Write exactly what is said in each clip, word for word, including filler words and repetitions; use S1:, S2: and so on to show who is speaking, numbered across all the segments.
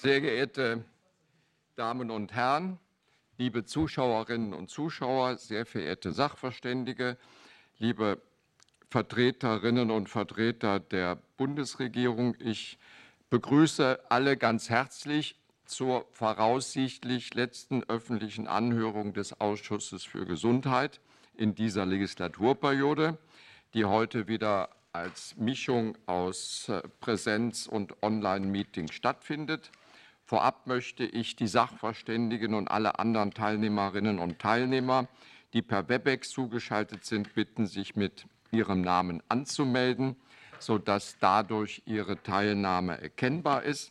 S1: Sehr geehrte Damen und Herren, liebe Zuschauerinnen und Zuschauer, sehr verehrte Sachverständige, liebe Vertreterinnen und Vertreter der Bundesregierung, ich begrüße alle ganz herzlich zur voraussichtlich letzten öffentlichen Anhörung des Ausschusses für Gesundheit in dieser Legislaturperiode, die heute wieder als Mischung aus Präsenz- und Online-Meeting stattfindet. Vorab möchte ich die Sachverständigen und alle anderen Teilnehmerinnen und Teilnehmer, die per Webex zugeschaltet sind, bitten, sich mit ihrem Namen anzumelden, sodass dadurch ihre Teilnahme erkennbar ist.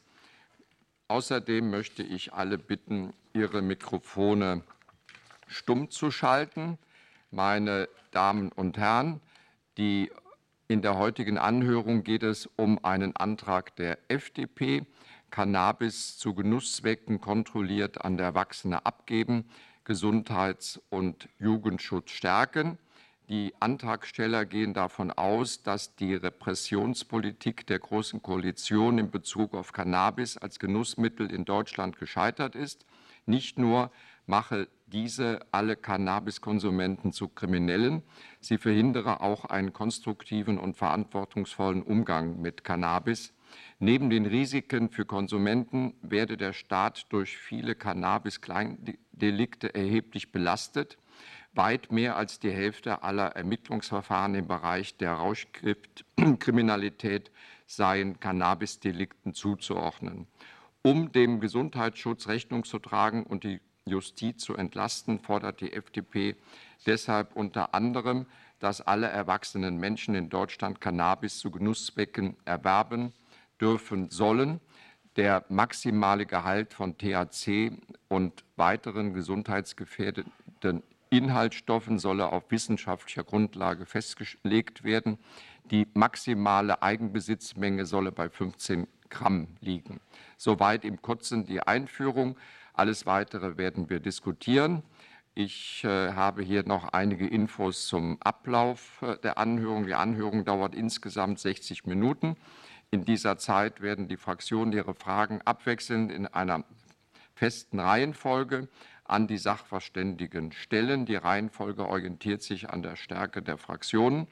S1: Außerdem möchte ich alle bitten, ihre Mikrofone stumm zu schalten. Meine Damen und Herren, die in der heutigen Anhörung geht es um einen Antrag der F D P, Cannabis zu Genusszwecken kontrolliert an Erwachsene abgeben, Gesundheits- und Jugendschutz stärken. Die Antragsteller gehen davon aus, dass die Repressionspolitik der Großen Koalition in Bezug auf Cannabis als Genussmittel in Deutschland gescheitert ist. Nicht nur mache diese alle Cannabiskonsumenten zu Kriminellen, sie verhindere auch einen konstruktiven und verantwortungsvollen Umgang mit Cannabis. Neben den Risiken für Konsumenten werde der Staat durch viele Cannabis-Kleindelikte erheblich belastet. Weit mehr als die Hälfte aller Ermittlungsverfahren im Bereich der Rauschgiftkriminalität seien Cannabisdelikten zuzuordnen. Um dem Gesundheitsschutz Rechnung zu tragen und die Justiz zu entlasten, fordert die F D P deshalb unter anderem, dass alle erwachsenen Menschen in Deutschland Cannabis zu Genusszwecken erwerben dürfen sollen. Der maximale Gehalt von T H C und weiteren gesundheitsgefährdenden Inhaltsstoffen solle auf wissenschaftlicher Grundlage festgelegt werden. Die maximale Eigenbesitzmenge solle bei fünfzehn Gramm liegen. Soweit im Kurzen die Einführung. Alles Weitere werden wir diskutieren. Ich äh, habe hier noch einige Infos zum Ablauf äh, der Anhörung. Die Anhörung dauert insgesamt sechzig Minuten. In dieser Zeit werden die Fraktionen ihre Fragen abwechselnd in einer festen Reihenfolge an die Sachverständigen stellen. Die Reihenfolge orientiert sich an der Stärke der Fraktionen.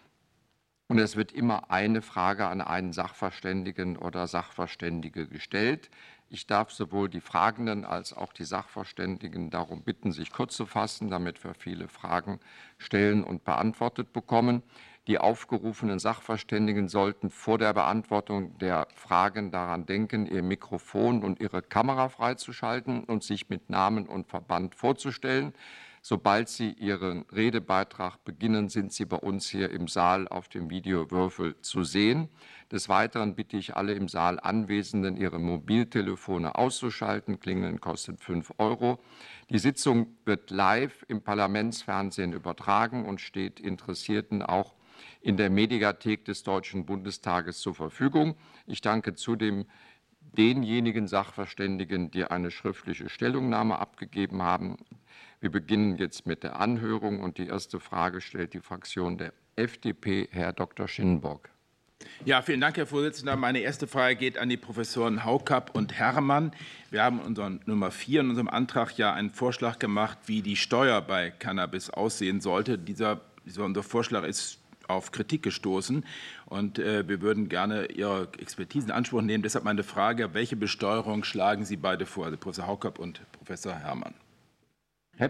S1: Und es wird immer eine Frage an einen Sachverständigen oder Sachverständige gestellt. Ich darf sowohl die Fragenden als auch die Sachverständigen darum bitten, sich kurz zu fassen, damit wir viele Fragen stellen und beantwortet bekommen. Die aufgerufenen Sachverständigen sollten vor der Beantwortung der Fragen daran denken, ihr Mikrofon und ihre Kamera freizuschalten und sich mit Namen und Verband vorzustellen. Sobald Sie Ihren Redebeitrag beginnen, sind Sie bei uns hier im Saal auf dem Videowürfel zu sehen. Des Weiteren bitte ich alle im Saal Anwesenden, ihre Mobiltelefone auszuschalten. Klingeln kostet fünf Euro. Die Sitzung wird live im Parlamentsfernsehen übertragen und steht Interessierten auch in der Mediathek des Deutschen Bundestages zur Verfügung. Ich danke zudem denjenigen Sachverständigen, die eine schriftliche Stellungnahme abgegeben haben. Wir beginnen jetzt mit der Anhörung und die erste Frage stellt die Fraktion der F D P, Herr Doktor Schinnenborg.
S2: Ja, vielen Dank, Herr Vorsitzender. Meine erste Frage geht an die Professoren Haukapp und Herrmann. Wir haben unseren Nummer vier in unserem Antrag ja einen Vorschlag gemacht, wie die Steuer bei Cannabis aussehen sollte. Dieser, dieser unser Vorschlag ist auf Kritik gestoßen und äh, wir würden gerne Ihre Expertise in Anspruch nehmen. Deshalb meine Frage, welche Besteuerung schlagen Sie beide vor, also Professor Haukapp und Professor Herrmann?
S1: Herr,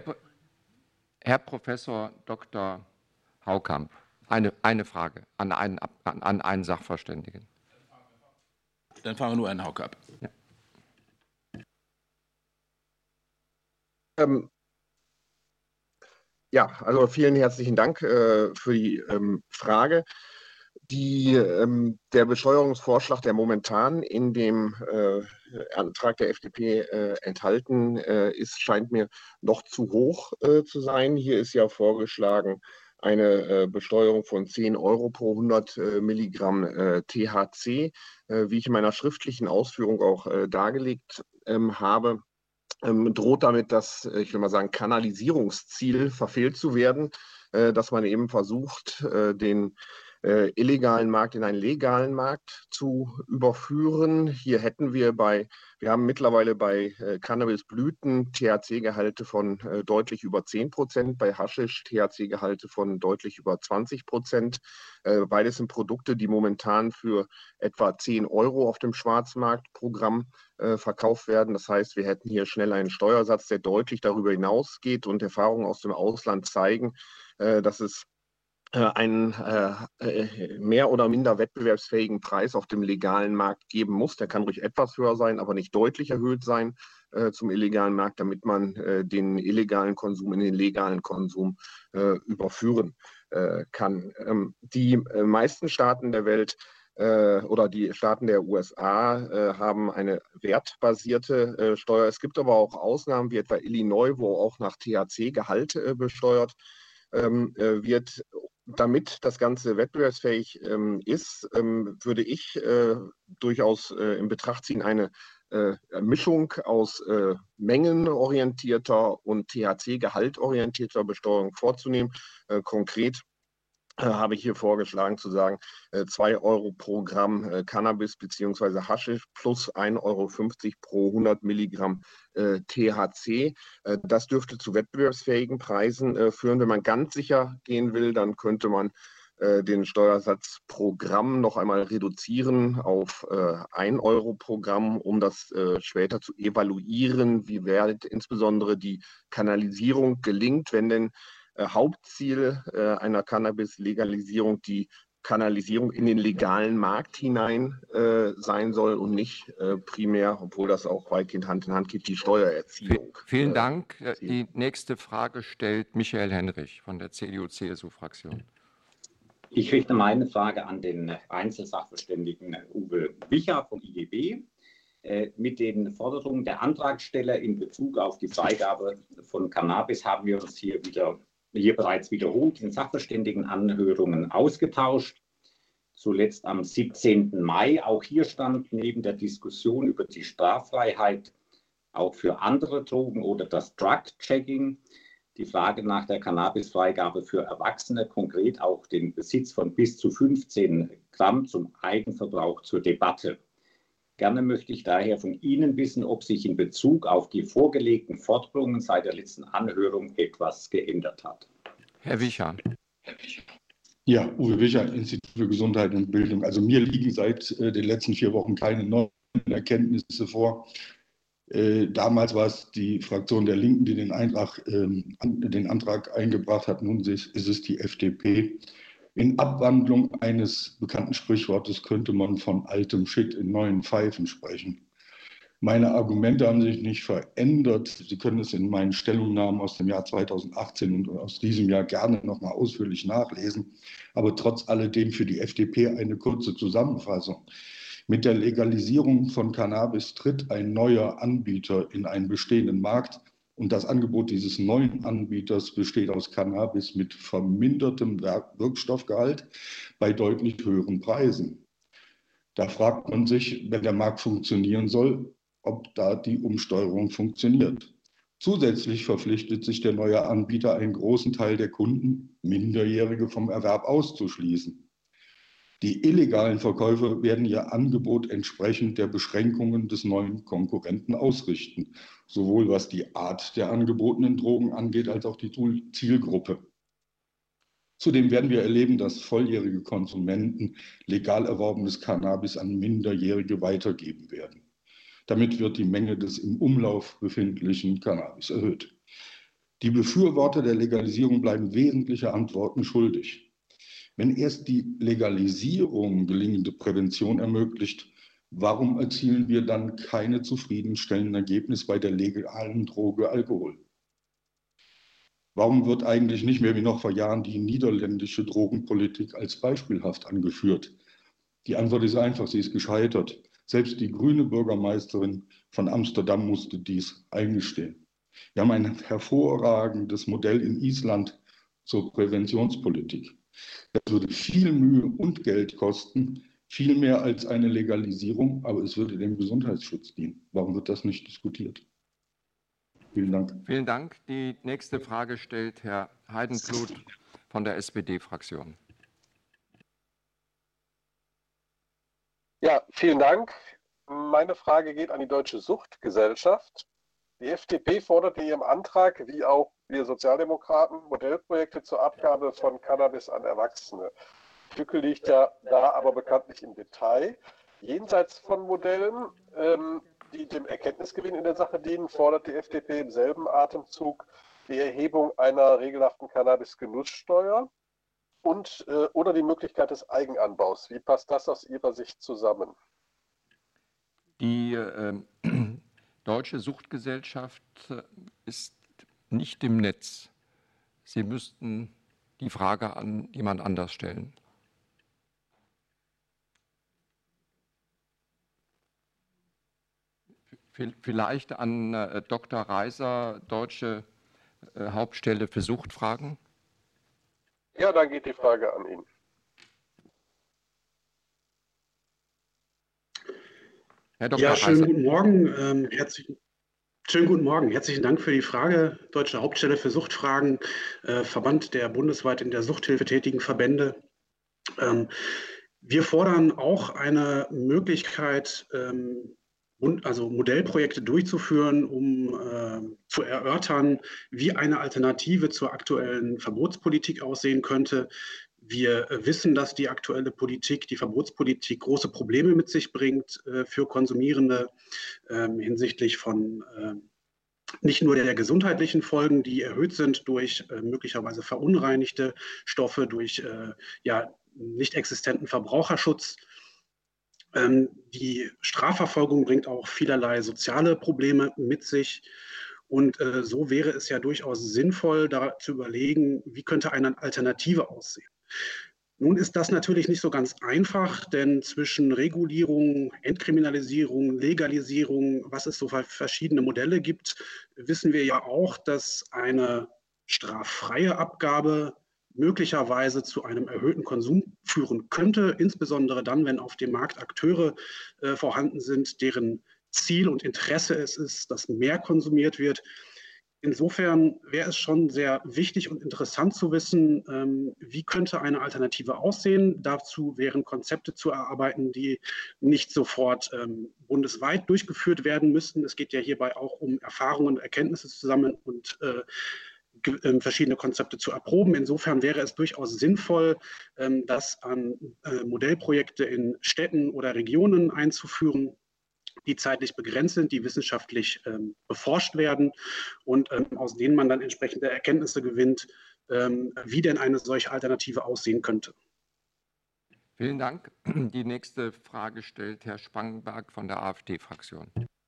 S1: Herr Professor Doktor Haukamp, eine, eine Frage an einen, an, an einen Sachverständigen.
S2: Dann fragen wir nur einen Haukapp.
S1: Ja.
S3: Ähm, ja, also vielen herzlichen Dank äh, für die ähm, Frage. Die, ähm, der Besteuerungsvorschlag, der momentan in dem äh, Antrag der F D P äh, enthalten äh, ist, scheint mir noch zu hoch äh, zu sein. Hier ist ja vorgeschlagen eine äh, Besteuerung von zehn Euro pro hundert äh, Milligramm äh, T H C. Äh, wie ich in meiner schriftlichen Ausführung auch äh, dargelegt ähm, habe, ähm, droht damit das, ich will mal sagen, Kanalisierungsziel verfehlt zu werden, äh, dass man eben versucht, äh, den äh, illegalen Markt in einen legalen Markt zu überführen. Hier hätten wir bei, wir haben mittlerweile bei äh, Cannabisblüten T H C-Gehalte von äh, deutlich über zehn Prozent, bei Haschisch T H C-Gehalte von deutlich über zwanzig Prozent. Äh, beides sind Produkte, die momentan für etwa zehn Euro auf dem Schwarzmarktprogramm äh, verkauft werden. Das heißt, wir hätten hier schnell einen Steuersatz, der deutlich darüber hinausgeht, und Erfahrungen aus dem Ausland zeigen, äh, dass es einen äh, mehr oder minder wettbewerbsfähigen Preis auf dem legalen Markt geben muss. Der kann ruhig etwas höher sein, aber nicht deutlich erhöht sein äh, zum illegalen Markt, damit man äh, den illegalen Konsum in den legalen Konsum äh, überführen äh, kann. Ähm, die äh, meisten Staaten der Welt äh, oder die Staaten der U S A äh, haben eine wertbasierte äh, Steuer. Es gibt aber auch Ausnahmen, wie etwa Illinois, wo auch nach T H C-Gehalt äh, besteuert ähm, äh, wird. Damit das Ganze wettbewerbsfähig ähm, ist, ähm, würde ich äh, durchaus äh, in Betracht ziehen, eine äh, Mischung aus äh, mengenorientierter und T H C-gehaltorientierter Besteuerung vorzunehmen. Äh, konkret äh, habe ich hier vorgeschlagen zu sagen, äh, zwei Euro pro Gramm äh, Cannabis bzw. Haschisch plus ein Euro fünfzig pro hundert Milligramm äh, T H C. Äh, das dürfte zu wettbewerbsfähigen Preisen äh, führen. Wenn man ganz sicher gehen will, dann könnte man äh, den Steuersatz pro Gramm noch einmal reduzieren auf äh, ein Euro pro Gramm, um das äh, später zu evaluieren, wie weit insbesondere die Kanalisierung gelingt, wenn denn äh, Hauptziel äh, einer Cannabis-Legalisierung die Kanalisierung in den legalen Markt hinein äh, sein soll und nicht äh, primär, obwohl das auch weitgehend Hand in Hand geht, die Steuererziehung.
S1: Vielen
S3: äh,
S1: Dank.
S3: erzielen.
S1: Die nächste Frage stellt Michael Henrich von der C D U-C S U-Fraktion.
S4: Ich richte meine Frage an den Einzelsachverständigen Uwe Wicher vom I G B. Äh, mit den Forderungen der Antragsteller in Bezug auf die Freigabe von Cannabis haben wir uns hier wieder hier bereits wiederholt in Sachverständigenanhörungen ausgetauscht. Zuletzt am siebzehnten Mai. Auch hier stand neben der Diskussion über die Straffreiheit auch für andere Drogen oder das Drug-Checking die Frage nach der Cannabisfreigabe für Erwachsene, konkret auch den Besitz von bis zu fünfzehn Gramm zum Eigenverbrauch zur Debatte. Gerne möchte ich daher von Ihnen wissen, ob sich in Bezug auf die vorgelegten Forderungen seit der letzten Anhörung etwas geändert hat.
S1: Herr Wicher.
S5: Ja, Uwe Wicher, Institut für Gesundheit und Bildung. Also mir liegen seit äh, den letzten vier Wochen keine neuen Erkenntnisse vor. Äh, damals war es die Fraktion der Linken, die den, Eintrag, äh, an, den Antrag eingebracht hat. Nun ist es die F D P. In Abwandlung eines bekannten Sprichwortes könnte man von altem Shit in neuen Pfeifen sprechen. Meine Argumente haben sich nicht verändert. Sie können es in meinen Stellungnahmen aus dem Jahr zweitausendachtzehn und aus diesem Jahr gerne noch mal ausführlich nachlesen. Aber trotz alledem für die F D P eine kurze Zusammenfassung. Mit der Legalisierung von Cannabis tritt ein neuer Anbieter in einen bestehenden Markt. Und das Angebot dieses neuen Anbieters besteht aus Cannabis mit vermindertem Wirkstoffgehalt bei deutlich höheren Preisen. Da fragt man sich, wenn der Markt funktionieren soll, ob da die Umsteuerung funktioniert. Zusätzlich verpflichtet sich der neue Anbieter, einen großen Teil der Kunden, Minderjährige, vom Erwerb auszuschließen. Die illegalen Verkäufer werden ihr Angebot entsprechend der Beschränkungen des neuen Konkurrenten ausrichten, sowohl was die Art der angebotenen Drogen angeht, als auch die Zielgruppe. Zudem werden wir erleben, dass volljährige Konsumenten legal erworbenes Cannabis an Minderjährige weitergeben werden. Damit wird die Menge des im Umlauf befindlichen Cannabis erhöht. Die Befürworter der Legalisierung bleiben wesentliche Antworten schuldig. Wenn erst die Legalisierung gelingende Prävention ermöglicht, warum erzielen wir dann keine zufriedenstellenden Ergebnisse bei der legalen Droge Alkohol? Warum wird eigentlich nicht mehr wie noch vor Jahren die niederländische Drogenpolitik als beispielhaft angeführt? Die Antwort ist einfach, sie ist gescheitert. Selbst die grüne Bürgermeisterin von Amsterdam musste dies eingestehen. Wir haben ein hervorragendes Modell in Island zur Präventionspolitik. Das würde viel Mühe und Geld kosten, viel mehr als eine Legalisierung, aber es würde dem Gesundheitsschutz dienen. Warum wird das nicht diskutiert? Vielen Dank.
S1: Vielen Dank. Die nächste Frage stellt Herr Heidenblut von der S P D-Fraktion.
S6: Ja, vielen Dank. Meine Frage geht an die Deutsche Suchtgesellschaft. Die F D P fordert in ihrem Antrag, wie auch wir Sozialdemokraten, Modellprojekte zur Abgabe von Cannabis an Erwachsene. Die Lücke liegt ja da aber bekanntlich im Detail. Jenseits von Modellen, ähm, die dem Erkenntnisgewinn in der Sache dienen, fordert die F D P im selben Atemzug die Erhebung einer regelhaften Cannabis-Genusssteuer und äh, oder die Möglichkeit des Eigenanbaus. Wie passt das aus Ihrer Sicht zusammen?
S1: Die äh, Deutsche Suchtgesellschaft ist nicht im Netz. Sie müssten die Frage an jemand anders stellen. Vielleicht an äh, Doktor Reiser, Deutsche äh, Hauptstelle für Suchtfragen?
S6: Ja, dann geht die Frage an ihn.
S1: Herr Doktor
S7: Ja, schönen
S1: Reiser.
S7: guten Morgen. Ähm, herzlichen, schönen guten Morgen. Herzlichen Dank für die Frage. Deutsche Hauptstelle für Suchtfragen, äh, Verband der bundesweit in der Suchthilfe tätigen Verbände. Ähm, wir fordern auch eine Möglichkeit, ähm, also Modellprojekte durchzuführen, um äh, zu erörtern, wie eine Alternative zur aktuellen Verbotspolitik aussehen könnte. Wir wissen, dass die aktuelle Politik, die Verbotspolitik, große Probleme mit sich bringt äh, für Konsumierende äh, hinsichtlich von äh, nicht nur der gesundheitlichen Folgen, die erhöht sind durch äh, möglicherweise verunreinigte Stoffe, durch äh, ja, nicht existenten Verbraucherschutz. Ähm, die Strafverfolgung bringt auch vielerlei soziale Probleme mit sich. Und äh, so wäre es ja durchaus sinnvoll, da zu überlegen, wie könnte eine Alternative aussehen. Nun ist das natürlich nicht so ganz einfach, denn zwischen Regulierung, Entkriminalisierung, Legalisierung, was es so für verschiedene Modelle gibt, wissen wir ja auch, dass eine straffreie Abgabe möglicherweise zu einem erhöhten Konsum führen könnte, insbesondere dann, wenn auf dem Markt Akteure äh, vorhanden sind, deren Ziel und Interesse es ist, dass mehr konsumiert wird. Insofern wäre es schon sehr wichtig und interessant zu wissen, ähm, wie könnte eine Alternative aussehen. Dazu wären Konzepte zu erarbeiten, die nicht sofort ähm, bundesweit durchgeführt werden müssten. Es geht ja hierbei auch um Erfahrungen und Erkenntnisse zu sammeln und äh, verschiedene Konzepte zu erproben. Insofern wäre es durchaus sinnvoll, das an Modellprojekte in Städten oder Regionen einzuführen, die zeitlich begrenzt sind, die wissenschaftlich beforscht werden und aus denen man dann entsprechende Erkenntnisse gewinnt, wie denn eine solche Alternative aussehen könnte.
S1: Vielen Dank. Die nächste Frage stellt Herr Spangenberg von der AfD-Fraktion.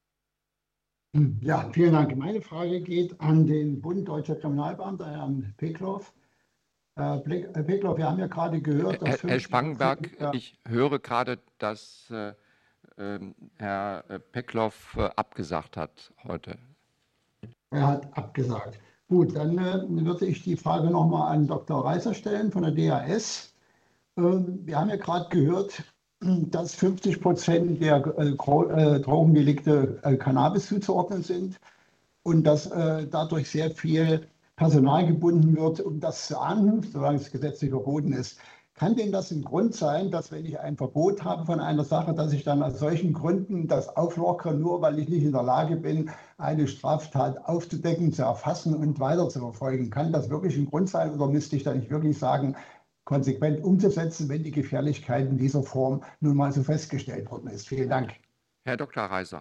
S8: Ja, vielen Dank. Meine Frage geht an den Bund Deutscher Kriminalbeamter, Herrn Peckloff. Herr Peckloff, wir haben ja gerade gehört, dass...
S1: Herr, Herr Spangenberg, ja. Ich höre gerade, dass äh, äh, Herr Peckloff äh, abgesagt hat heute.
S8: Er hat abgesagt. Gut, dann äh, würde ich die Frage nochmal an Doktor Reiser stellen von der D A S. Äh, wir haben ja gerade gehört, dass fünfzig Prozent der äh, Drogendelikte äh, Cannabis zuzuordnen sind und dass äh, dadurch sehr viel Personal gebunden wird, um das zu ahnden, solange es gesetzlich verboten ist. Kann denn das ein Grund sein, dass wenn ich ein Verbot habe von einer Sache, dass ich dann aus solchen Gründen das auflockere, nur weil ich nicht in der Lage bin, eine Straftat aufzudecken, zu erfassen und weiter zu verfolgen? Kann das wirklich ein Grund sein oder müsste ich da nicht wirklich sagen, konsequent umzusetzen, wenn die Gefährlichkeit in dieser Form nun mal so festgestellt worden ist? Vielen Dank.
S1: Herr Doktor Reiser.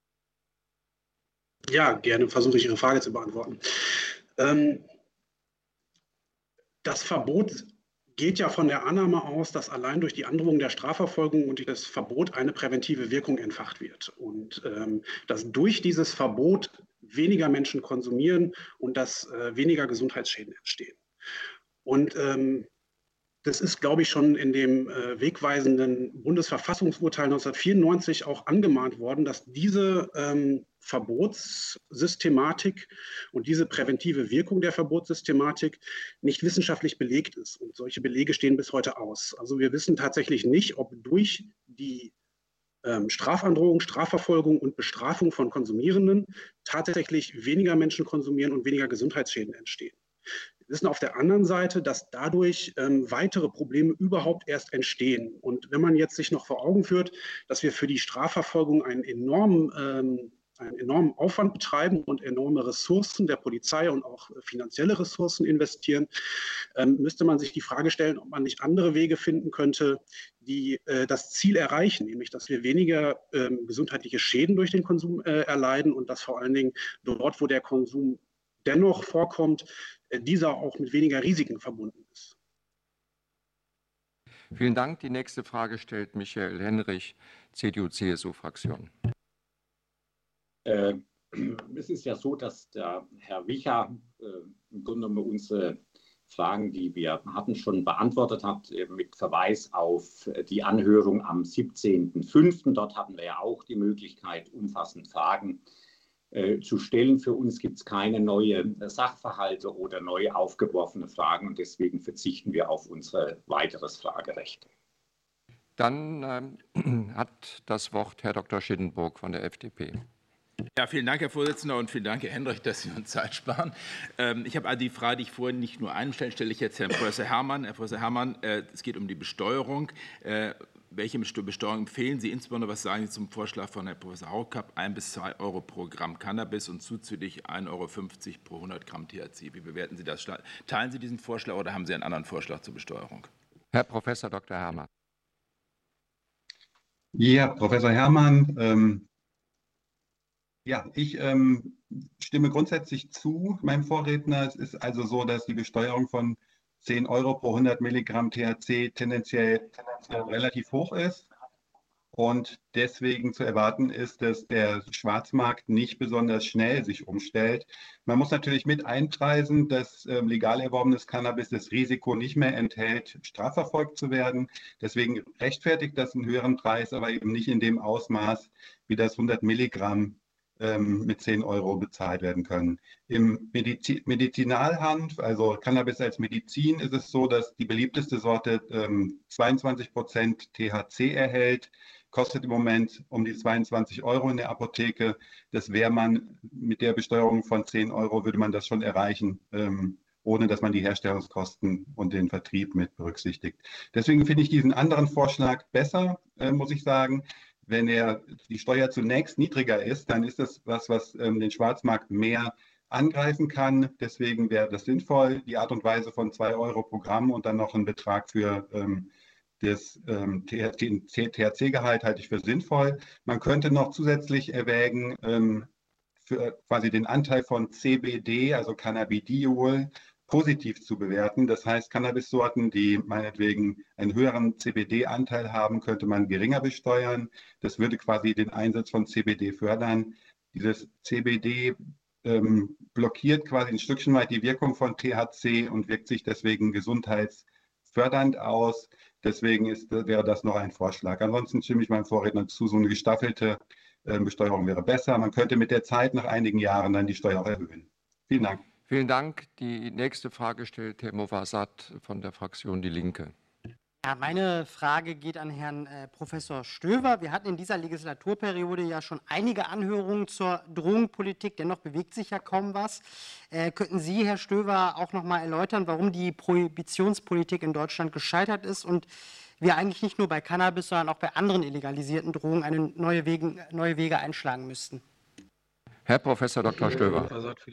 S7: Ja, gerne versuche ich Ihre Frage zu beantworten. Ähm, das Verbot geht ja von der Annahme aus, dass allein durch die Androhung der Strafverfolgung und durch das Verbot eine präventive Wirkung entfacht wird. Und ähm, dass durch dieses Verbot weniger Menschen konsumieren und dass äh, weniger Gesundheitsschäden entstehen. Und ähm, das ist, glaube ich, schon in dem äh, wegweisenden Bundesverfassungsurteil neunzehnhundertvierundneunzig auch angemahnt worden, dass diese ähm, Verbotssystematik und diese präventive Wirkung der Verbotssystematik nicht wissenschaftlich belegt ist. Und solche Belege stehen bis heute aus. Also wir wissen tatsächlich nicht, ob durch die ähm, Strafandrohung, Strafverfolgung und Bestrafung von Konsumierenden tatsächlich weniger Menschen konsumieren und weniger Gesundheitsschäden entstehen. wissen auf der anderen Seite, dass dadurch ähm, weitere Probleme überhaupt erst entstehen. Und wenn man jetzt sich noch vor Augen führt, dass wir für die Strafverfolgung einen enormen, ähm, einen enormen Aufwand betreiben und enorme Ressourcen der Polizei und auch finanzielle Ressourcen investieren, ähm, müsste man sich die Frage stellen, ob man nicht andere Wege finden könnte, die äh, das Ziel erreichen, nämlich dass wir weniger ähm, gesundheitliche Schäden durch den Konsum äh, erleiden und dass vor allen Dingen dort, wo der Konsum dennoch vorkommt, dieser auch mit weniger Risiken verbunden ist.
S1: Vielen Dank. Die nächste Frage stellt Michael Henrich, C D U C S U-Fraktion.
S4: Äh, es ist ja so, dass der Herr Wicha äh, im Grunde genommen unsere Fragen, die wir hatten, schon beantwortet hat, äh, mit Verweis auf die Anhörung am siebzehnten fünften Dort hatten wir ja auch die Möglichkeit, umfassend Fragen zu stellen. Für uns gibt es keine neuen Sachverhalte oder neu aufgeworfene Fragen und deswegen verzichten wir auf unser weiteres Fragerecht.
S1: Dann ähm, hat das Wort Herr Doktor Schiddenburg von der F D P.
S2: Ja, vielen Dank, Herr Vorsitzender, und vielen Dank, Herr Henrich, dass Sie uns Zeit sparen. Ähm, ich habe also die Frage, die ich vorhin nicht nur einem stelle, stelle ich jetzt Herrn Professor Herrmann. Herr Professor Herrmann, äh, es geht um die Besteuerung. Äh, Welche Besteuerung empfehlen Sie? Insbesondere, was sagen Sie zum Vorschlag von Herrn Professor Haukapp, ein bis zwei Euro pro Gramm Cannabis und zuzüglich ein Euro fünfzig pro hundert Gramm T H C? Wie bewerten Sie das? Teilen Sie diesen Vorschlag oder haben Sie einen anderen Vorschlag zur Besteuerung?
S1: Herr Professor Doktor Herrmann.
S9: Ja, Professor Herrmann, ähm, ja, ich ähm, stimme grundsätzlich zu meinem Vorredner. Es ist also so, dass die Besteuerung von zehn Euro pro hundert Milligramm T H C tendenziell, tendenziell relativ hoch ist und deswegen zu erwarten ist, dass der Schwarzmarkt nicht besonders schnell sich umstellt. Man muss natürlich mit einpreisen, dass äh, legal erworbenes Cannabis das Risiko nicht mehr enthält, strafverfolgt zu werden. Deswegen rechtfertigt das einen höheren Preis, aber eben nicht in dem Ausmaß, wie das hundert Milligramm mit zehn Euro bezahlt werden können. Im Medizi- Medizinalhanf, also Cannabis als Medizin, ist es so, dass die beliebteste Sorte ähm, zweiundzwanzig Prozent T H C erhält, kostet im Moment um die zweiundzwanzig Euro in der Apotheke. Das wäre man mit der Besteuerung von zehn Euro, würde man das schon erreichen, ähm, ohne dass man die Herstellungskosten und den Vertrieb mit berücksichtigt. Deswegen finde ich diesen anderen Vorschlag besser, äh, muss ich sagen. Wenn er die Steuer zunächst niedriger ist, dann ist das was, was ähm, den Schwarzmarkt mehr angreifen kann. Deswegen wäre das sinnvoll, die Art und Weise von zwei Euro pro Gramm und dann noch ein Betrag für ähm, das ähm, T H C-Gehalt halte ich für sinnvoll. Man könnte noch zusätzlich erwägen, ähm, für quasi den Anteil von C B D, also Cannabidiol, positiv zu bewerten. Das heißt, Cannabissorten, die meinetwegen einen höheren C B D-Anteil haben, könnte man geringer besteuern. Das würde quasi den Einsatz von C B D fördern. Dieses C B D ähm, blockiert quasi ein Stückchen weit die Wirkung von T H C und wirkt sich deswegen gesundheitsfördernd aus. Deswegen ist, wäre das noch ein Vorschlag. Ansonsten stimme ich meinem Vorredner zu, so eine gestaffelte äh, Besteuerung wäre besser. Man könnte mit der Zeit nach einigen Jahren dann die Steuer auch erhöhen. Vielen Dank.
S1: Vielen Dank. Die nächste Frage stellt Herr Movasat von der Fraktion Die Linke.
S10: Ja, meine Frage geht an Herrn äh, Professor Stöver. Wir hatten in dieser Legislaturperiode ja schon einige Anhörungen zur Drogenpolitik, dennoch bewegt sich ja kaum was. Äh, könnten Sie, Herr Stöver, auch noch mal erläutern, warum die Prohibitionspolitik in Deutschland gescheitert ist und wir eigentlich nicht nur bei Cannabis, sondern auch bei anderen illegalisierten Drogen eine neue Wege, neue Wege einschlagen müssten?
S1: Herr Professor Doktor Stöver.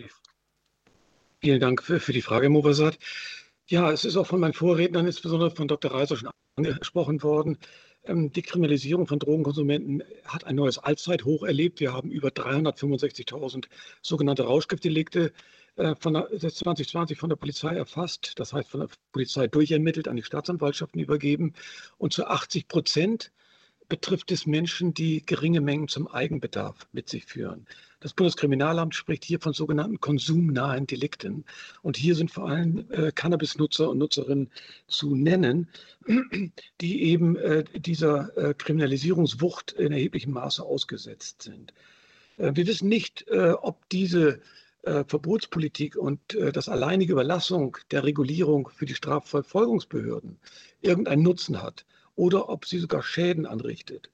S11: Vielen Dank für, für die Frage, Herr Movasat. Ja, es ist auch von meinen Vorrednern, insbesondere von Doktor Reiser, schon angesprochen worden. Ähm, die Kriminalisierung von Drogenkonsumenten hat ein neues Allzeithoch erlebt. Wir haben über dreihundertfünfundsechzigtausend sogenannte Rauschgiftdelikte äh, von der, zwanzig zwanzig von der Polizei erfasst, das heißt von der Polizei durchermittelt, an die Staatsanwaltschaften übergeben. Und zu achtzig Prozent betrifft es Menschen, die geringe Mengen zum Eigenbedarf mit sich führen. Das Bundeskriminalamt spricht hier von sogenannten konsumnahen Delikten. Und hier sind vor allem äh, Cannabisnutzer und Nutzerinnen zu nennen, die eben äh, dieser äh, Kriminalisierungswucht in erheblichem Maße ausgesetzt sind. Äh, wir wissen nicht, äh, ob diese äh, Verbotspolitik und äh, das alleinige Überlassung der Regulierung für die Strafverfolgungsbehörden irgendeinen Nutzen hat oder ob sie sogar Schäden anrichtet.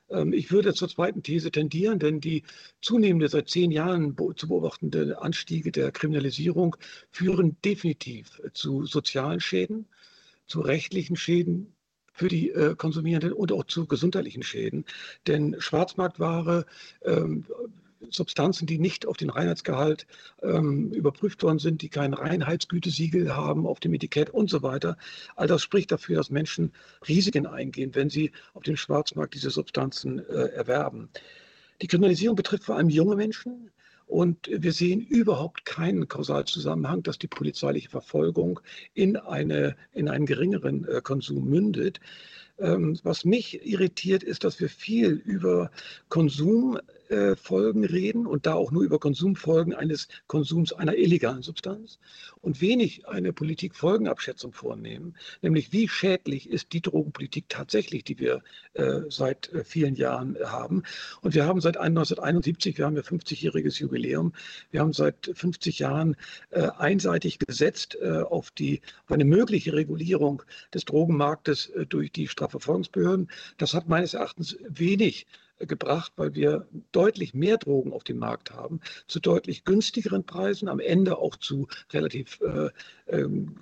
S11: Ich würde zur zweiten These tendieren, denn die zunehmende, seit zehn Jahren zu beobachtende Anstiege der Kriminalisierung führen definitiv zu sozialen Schäden, zu rechtlichen Schäden für die äh, Konsumierenden und auch zu gesundheitlichen Schäden. Denn Schwarzmarktware, ähm, Substanzen, die nicht auf den Reinheitsgehalt ähm, überprüft worden sind, die kein Reinheitsgütesiegel haben auf dem Etikett und so weiter. All das spricht dafür, dass Menschen Risiken eingehen, wenn sie auf dem Schwarzmarkt diese Substanzen äh, erwerben. Die Kriminalisierung betrifft vor allem junge Menschen. Und wir sehen überhaupt keinen Kausalzusammenhang, dass die polizeiliche Verfolgung in, eine, in einen geringeren äh, Konsum mündet. Ähm, was mich irritiert, ist, dass wir viel über Konsumfolgen äh, reden und da auch nur über Konsumfolgen eines Konsums einer illegalen Substanz und wenig eine Politikfolgenabschätzung vornehmen, nämlich wie schädlich ist die Drogenpolitik tatsächlich, die wir äh, seit äh, vielen Jahren äh, haben. Und wir haben seit neunzehnhunderteinundsiebzig, wir haben ja fünfzigjähriges Jubiläum, wir haben seit fünfzig Jahren äh, einseitig gesetzt äh, auf, die, auf eine mögliche Regulierung des Drogenmarktes äh, durch die Strafverfolgungsbehörden. Das hat meines Erachtens wenig gebracht, weil wir deutlich mehr Drogen auf dem Markt haben, zu deutlich günstigeren Preisen, am Ende auch zu relativ äh, ähm,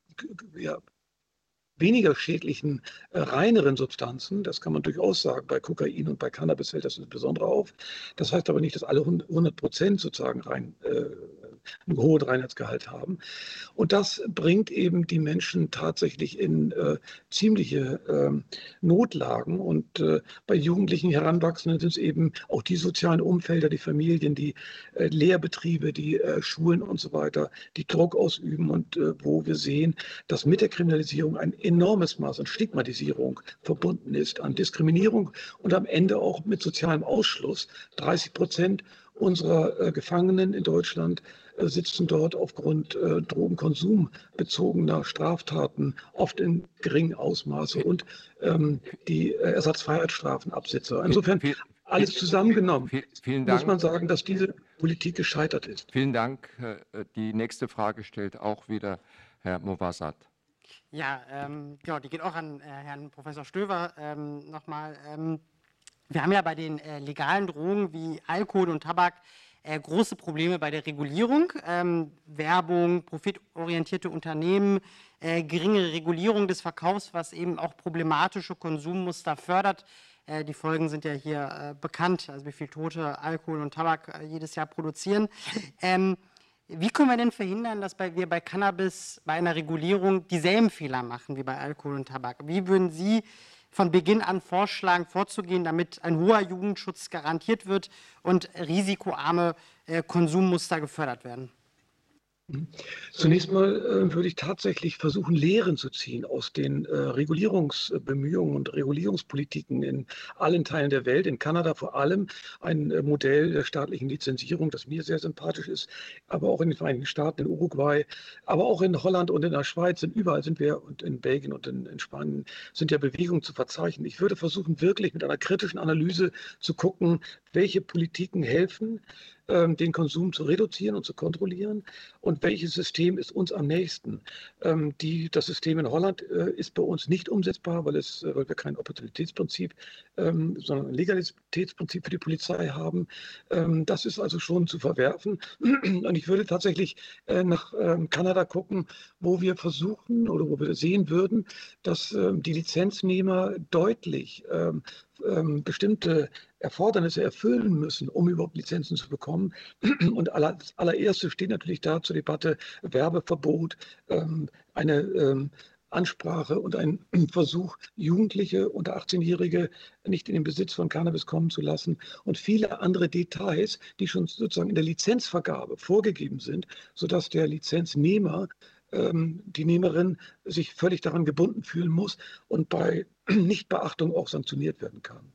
S11: ja, weniger schädlichen, äh, reineren Substanzen. Das kann man durchaus sagen. Bei Kokain und bei Cannabis fällt das insbesondere auf. Das heißt aber nicht, dass alle hundert Prozent sozusagen rein äh, einen hohen Reinheitsgehalt haben. Und das bringt eben die Menschen tatsächlich in äh, ziemliche äh, Notlagen. Und äh, bei jugendlichen Heranwachsenden sind es eben auch die sozialen Umfelder, die Familien, die äh, Lehrbetriebe, die äh, Schulen und so weiter, die Druck ausüben und äh, wo wir sehen, dass mit der Kriminalisierung ein enormes Maß an Stigmatisierung verbunden ist, an Diskriminierung und am Ende auch mit sozialem Ausschluss. dreißig Prozent unserer äh, Gefangenen in Deutschland äh, sitzen dort aufgrund äh, drogenkonsumbezogener Straftaten, oft in geringem Ausmaße und ähm, die äh, Ersatzfreiheitsstrafen absitze. Insofern alles zusammengenommen muss man sagen, dass diese Politik gescheitert ist.
S1: Vielen Dank. Die nächste Frage stellt auch wieder Herr Movazat.
S10: Ja, ähm, genau, die geht auch an äh, Herrn Professor Stöver ähm, nochmal. Ähm, wir haben ja bei den äh, legalen Drogen wie Alkohol und Tabak äh, große Probleme bei der Regulierung. Ähm, Werbung, profitorientierte Unternehmen, äh, geringere Regulierung des Verkaufs, was eben auch problematische Konsummuster fördert. Äh, die Folgen sind ja hier äh, bekannt, also wie viel Tote Alkohol und Tabak äh, jedes Jahr produzieren. Ähm, Wie können wir denn verhindern, dass bei, wir bei Cannabis bei einer Regulierung dieselben Fehler machen wie bei Alkohol und Tabak? Wie würden Sie von Beginn an vorschlagen, vorzugehen, damit ein hoher Jugendschutz garantiert wird und risikoarme äh, Konsummuster gefördert werden?
S11: Zunächst mal äh, würde ich tatsächlich versuchen, Lehren zu ziehen aus den äh, Regulierungsbemühungen und Regulierungspolitiken in allen Teilen der Welt. In Kanada vor allem ein äh, Modell der staatlichen Lizenzierung, das mir sehr sympathisch ist, aber auch in den Vereinigten Staaten, in Uruguay, aber auch in Holland und in der Schweiz, und überall sind wir, und in Belgien und in, in Spanien sind ja Bewegungen zu verzeichnen. Ich würde versuchen, wirklich mit einer kritischen Analyse zu gucken, welche Politiken helfen, den Konsum zu reduzieren und zu kontrollieren und welches System ist uns am nächsten. Ähm, die, das System in Holland äh, ist bei uns nicht umsetzbar, weil, es, weil wir kein Opportunitätsprinzip, ähm, sondern ein Legalitätsprinzip für die Polizei haben. Ähm, das ist also schon zu verwerfen. Und ich würde tatsächlich äh, nach ähm, Kanada gucken, wo wir versuchen oder wo wir sehen würden, dass ähm, die Lizenznehmer deutlich ähm, ähm, bestimmte Erfordernisse erfüllen müssen, um überhaupt Lizenzen zu bekommen. Und als allererste steht natürlich da zur Debatte Werbeverbot, ähm, eine ähm, Ansprache und ein Versuch, Jugendliche unter achtzehnjährige nicht in den Besitz von Cannabis kommen zu lassen und viele andere Details, die schon sozusagen in der Lizenzvergabe vorgegeben sind, sodass der Lizenznehmer, ähm, die Nehmerin sich völlig daran gebunden fühlen muss und bei Nichtbeachtung auch sanktioniert werden kann.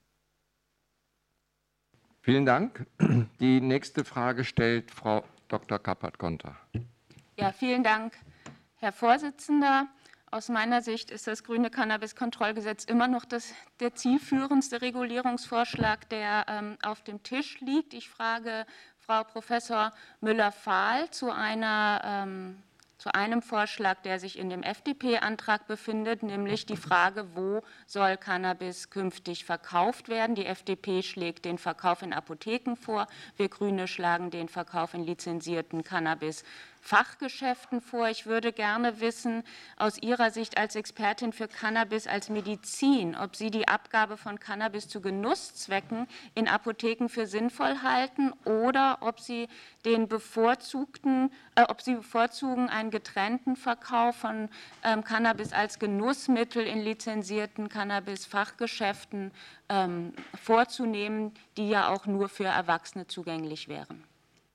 S1: Vielen Dank. Die nächste Frage stellt Frau Doktor Kappert-Gonter.
S12: Ja, vielen Dank, Herr Vorsitzender. Aus meiner Sicht ist das grüne Cannabis-Kontrollgesetz immer noch das, der zielführendste Regulierungsvorschlag, der ähm, auf dem Tisch liegt. Ich frage Frau Professor Müller-Fahl zu einer, ähm, zu einem Vorschlag, der sich in dem F D P-Antrag befindet, nämlich die Frage, wo soll Cannabis künftig verkauft werden. Die F D P schlägt den Verkauf in Apotheken vor, wir Grüne schlagen den Verkauf in lizenzierten Cannabis-Fachgeschäften vor. Ich würde gerne wissen, aus Ihrer Sicht als Expertin für Cannabis als Medizin, ob Sie die Abgabe von Cannabis zu Genusszwecken in Apotheken für sinnvoll halten oder ob Sie den bevorzugten, äh, ob Sie bevorzugen, einen getrennten Verkauf von ähm, Cannabis als Genussmittel in lizenzierten Cannabis-Fachgeschäften ähm, vorzunehmen, die ja auch nur für Erwachsene zugänglich wären.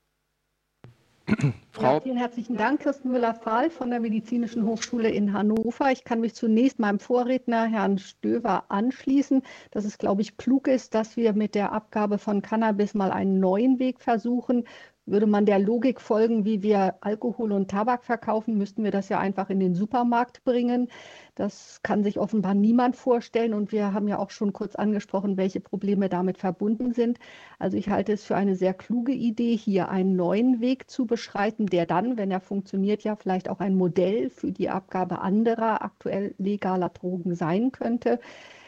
S13: Frau ja, vielen herzlichen Dank, Kirsten Müller-Fahl von der Medizinischen Hochschule in Hannover. Ich kann mich zunächst meinem Vorredner, Herrn Stöver, anschließen, dass es, glaube ich, klug ist, dass wir mit der Abgabe von Cannabis mal einen neuen Weg versuchen. Würde man der Logik folgen, wie wir Alkohol und Tabak verkaufen, müssten wir das ja einfach in den Supermarkt bringen. Das kann sich offenbar niemand vorstellen und wir haben ja auch schon kurz angesprochen, welche Probleme damit verbunden sind. Also ich halte es für eine sehr kluge Idee, hier einen neuen Weg zu beschreiten, der dann, wenn er funktioniert, ja vielleicht auch ein Modell für die Abgabe anderer aktuell legaler Drogen sein könnte.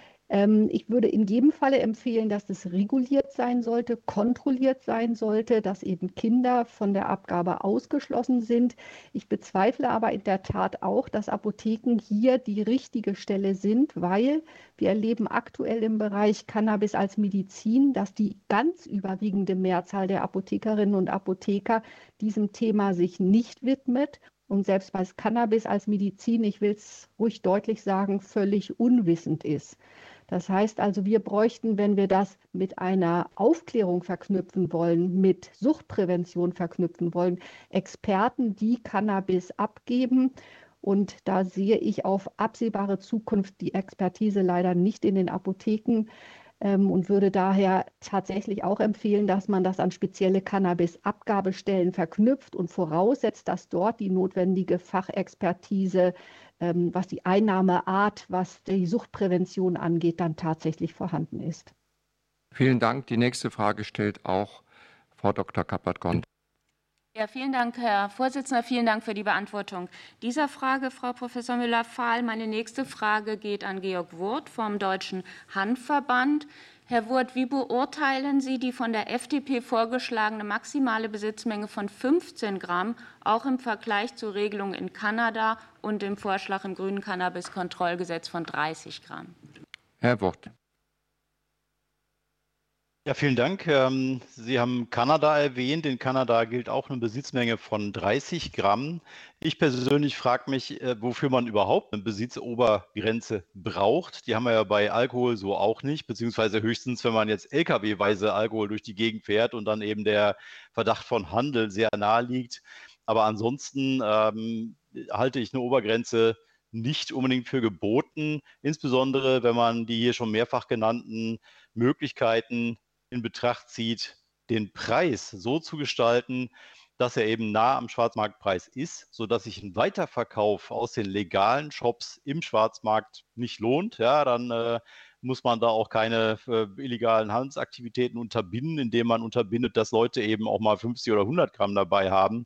S13: Ich würde in jedem Falle empfehlen, dass das reguliert sein sollte, kontrolliert sein sollte, dass eben Kinder von der Abgabe ausgeschlossen sind. Ich bezweifle aber in der Tat auch, dass Apotheken hier die richtige Stelle sind, weil wir erleben aktuell im Bereich Cannabis als Medizin, dass die ganz überwiegende Mehrzahl der Apothekerinnen und Apotheker diesem Thema sich nicht widmet. Und selbst bei Cannabis als Medizin, ich will es ruhig deutlich sagen, völlig unwissend ist. Das heißt also, wir bräuchten, wenn wir das mit einer Aufklärung verknüpfen wollen, mit Suchtprävention verknüpfen wollen, Experten, die Cannabis abgeben. Und da sehe ich auf absehbare Zukunft die Expertise leider nicht in den Apotheken ähm, und würde daher tatsächlich auch empfehlen, dass man das an spezielle Cannabis-Abgabestellen verknüpft und voraussetzt, dass dort die notwendige Fachexpertise, ähm, was die Einnahmeart, was die Suchtprävention angeht, dann tatsächlich vorhanden ist.
S1: Vielen Dank. Die nächste Frage stellt auch Frau Doktor Kappert-Gond.
S12: Ja, vielen Dank, Herr Vorsitzender. Vielen Dank für die Beantwortung dieser Frage, Frau Professor Müller-Fahl. Meine nächste Frage geht an Georg Wurth vom Deutschen Hanfverband. Herr Wurth, wie beurteilen Sie die von der F D P vorgeschlagene maximale Besitzmenge von fünfzehn Gramm, auch im Vergleich zur Regelung in Kanada und dem Vorschlag im grünen Cannabis-Kontrollgesetz von dreißig Gramm?
S1: Herr Wurth.
S14: Ja, vielen Dank. Sie haben Kanada erwähnt. In Kanada gilt auch eine Besitzmenge von dreißig Gramm. Ich persönlich frage mich, wofür man überhaupt eine Besitzobergrenze braucht. Die haben wir ja bei Alkohol so auch nicht, beziehungsweise höchstens, wenn man jetzt L K W-weise Alkohol durch die Gegend fährt und dann eben der Verdacht von Handel sehr nahe liegt. Aber ansonsten ähm, halte ich eine Obergrenze nicht unbedingt für geboten, insbesondere wenn man die hier schon mehrfach genannten Möglichkeiten in Betracht zieht, den Preis so zu gestalten, dass er eben nah am Schwarzmarktpreis ist, sodass sich ein Weiterverkauf aus den legalen Shops im Schwarzmarkt nicht lohnt. Ja, dann äh, muss man da auch keine äh, illegalen Handelsaktivitäten unterbinden, indem man unterbindet, dass Leute eben auch mal fünfzig oder hundert Gramm dabei haben.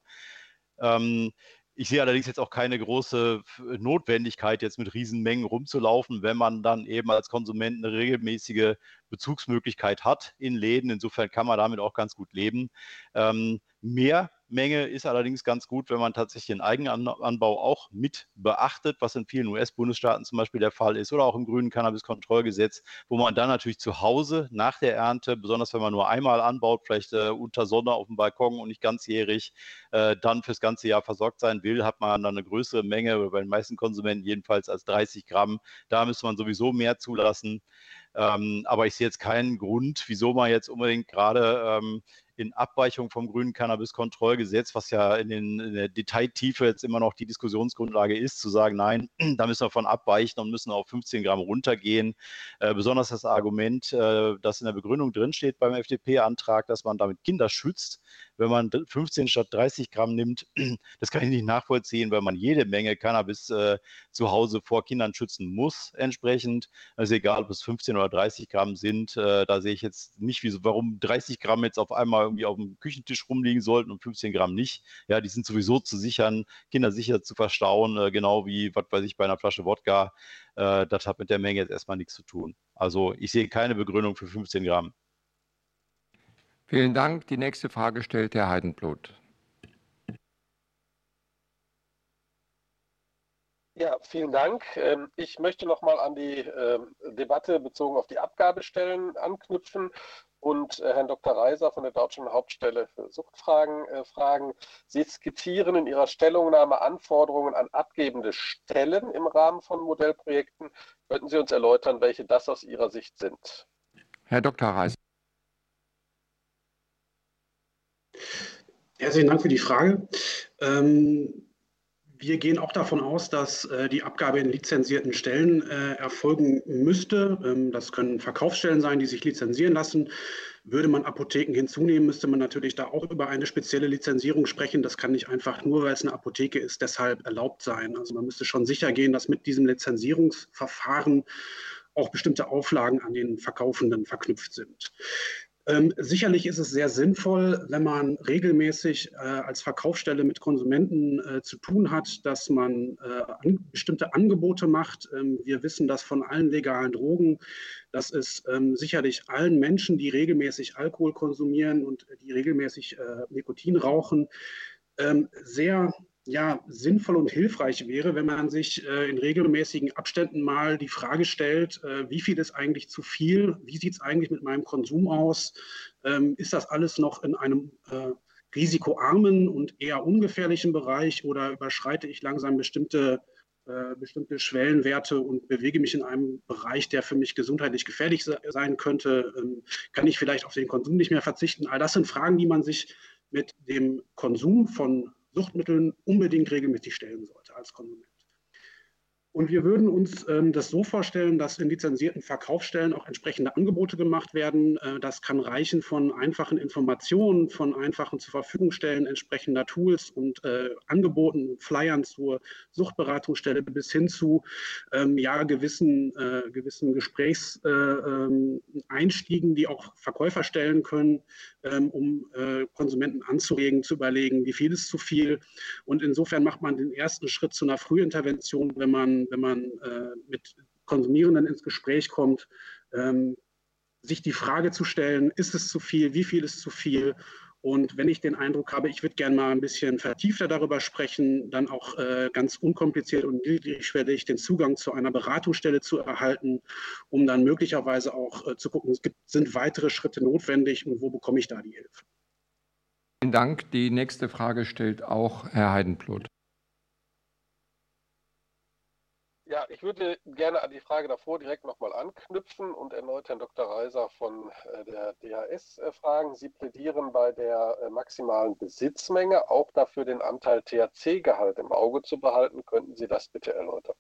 S14: Ähm, Ich sehe allerdings jetzt auch keine große Notwendigkeit, jetzt mit Riesenmengen rumzulaufen, wenn man dann eben als Konsument eine regelmäßige Bezugsmöglichkeit hat in Läden. Insofern kann man damit auch ganz gut leben. Ähm, mehr Menge ist allerdings ganz gut, wenn man tatsächlich den Eigenanbau auch mit beachtet, was in vielen U S-Bundesstaaten zum Beispiel der Fall ist oder auch im grünen Cannabis-Kontrollgesetz, wo man dann natürlich zu Hause nach der Ernte, besonders wenn man nur einmal anbaut, vielleicht äh, unter Sonne auf dem Balkon und nicht ganzjährig, äh, dann fürs ganze Jahr versorgt sein will, hat man dann eine größere Menge, bei den meisten Konsumenten jedenfalls als dreißig Gramm. Da müsste man sowieso mehr zulassen. Ähm, aber ich sehe jetzt keinen Grund, wieso man jetzt unbedingt gerade ähm, in Abweichung vom grünen Cannabis-Kontrollgesetz, was ja in, den, in der Detailtiefe jetzt immer noch die Diskussionsgrundlage ist, zu sagen, nein, da müssen wir von abweichen und müssen auf fünfzehn Gramm runtergehen. Äh, besonders das Argument, äh, das in der Begründung drinsteht beim F D P-Antrag, dass man damit Kinder schützt, wenn man fünfzehn statt dreißig Gramm nimmt, das kann ich nicht nachvollziehen, weil man jede Menge Cannabis äh, zu Hause vor Kindern schützen muss entsprechend. Also egal, ob es fünfzehn oder dreißig Gramm sind, äh, da sehe ich jetzt nicht, wieso, warum dreißig Gramm jetzt auf einmal mal irgendwie auf dem Küchentisch rumliegen sollten und fünfzehn Gramm nicht. Ja, die sind sowieso zu sichern, kindersicher zu verstauen, äh, genau wie, was weiß ich, bei einer Flasche Wodka. Äh, das hat mit der Menge jetzt erstmal nichts zu tun. Also ich sehe keine Begründung für fünfzehn Gramm.
S1: Vielen Dank. Die nächste Frage stellt Herr Heidenblut.
S6: Ja, vielen Dank. Ich möchte noch mal an die Debatte bezogen auf die Abgabestellen anknüpfen und Herrn Doktor Reiser von der Deutschen Hauptstelle für Suchtfragen fragen. Sie skizzieren in Ihrer Stellungnahme Anforderungen an abgebende Stellen im Rahmen von Modellprojekten. Könnten Sie uns erläutern, welche das aus Ihrer Sicht sind?
S1: Herr Doktor Reiser.
S7: Herzlichen Dank für die Frage. Ähm, Wir gehen auch davon aus, dass äh, die Abgabe in lizenzierten Stellen äh, erfolgen müsste. Ähm, das können Verkaufsstellen sein, die sich lizenzieren lassen. Würde man Apotheken hinzunehmen, müsste man natürlich da auch über eine spezielle Lizenzierung sprechen. Das kann nicht einfach nur, weil es eine Apotheke ist, deshalb erlaubt sein. Also man müsste schon sicher gehen, dass mit diesem Lizenzierungsverfahren auch bestimmte Auflagen an den Verkaufenden verknüpft sind. Ähm, sicherlich ist es sehr sinnvoll, wenn man regelmäßig äh, als Verkaufsstelle mit Konsumenten äh, zu tun hat, dass man äh, an, bestimmte Angebote macht. Ähm, wir wissen das von allen legalen Drogen, dass es ähm, sicherlich allen Menschen, die regelmäßig Alkohol konsumieren und die regelmäßig äh, Nikotin rauchen, ähm, sehr ja, sinnvoll und hilfreich wäre, wenn man sich äh, in regelmäßigen Abständen mal die Frage stellt, äh, wie viel ist eigentlich zu viel, wie sieht es eigentlich mit meinem Konsum aus, ähm, ist das alles noch in einem äh, risikoarmen und eher ungefährlichen Bereich oder überschreite ich langsam bestimmte, äh, bestimmte Schwellenwerte und bewege mich in einem Bereich, der für mich gesundheitlich gefährlich se- sein könnte, ähm, kann ich vielleicht auf den Konsum nicht mehr verzichten. All das sind Fragen, die man sich mit dem Konsum von Suchtmitteln unbedingt regelmäßig stellen sollte als Konsument. Und wir würden uns ähm, das so vorstellen, dass in lizenzierten Verkaufsstellen auch entsprechende Angebote gemacht werden. Äh, das kann reichen von einfachen Informationen, von einfachen zur Verfügungstellen entsprechender Tools und äh, Angeboten, Flyern zur Suchtberatungsstelle bis hin zu ähm, ja, gewissen, äh, gewissen Gesprächseinstiegen, äh, die auch Verkäufer stellen können, ähm, um äh, Konsumenten anzuregen, zu überlegen, wie viel ist zu viel. Und insofern macht man den ersten Schritt zu einer Frühintervention, wenn man wenn man äh, mit Konsumierenden ins Gespräch kommt, ähm, sich die Frage zu stellen, ist es zu viel, wie viel ist zu viel? Und wenn ich den Eindruck habe, ich würde gerne mal ein bisschen vertiefter darüber sprechen, dann auch äh, ganz unkompliziert und niedrigschwellig den Zugang zu einer Beratungsstelle zu erhalten, um dann möglicherweise auch äh, zu gucken, es gibt, sind weitere Schritte notwendig und wo bekomme ich da die Hilfe?
S1: Vielen Dank. Die nächste Frage stellt auch Herr Heidenblut.
S6: Ja, ich würde gerne an die Frage davor direkt nochmal anknüpfen und erneut Herrn Doktor Reiser von der D H S fragen. Sie plädieren bei der maximalen Besitzmenge auch dafür, den Anteil T H C-Gehalt im Auge zu behalten. Könnten Sie das bitte erläutern?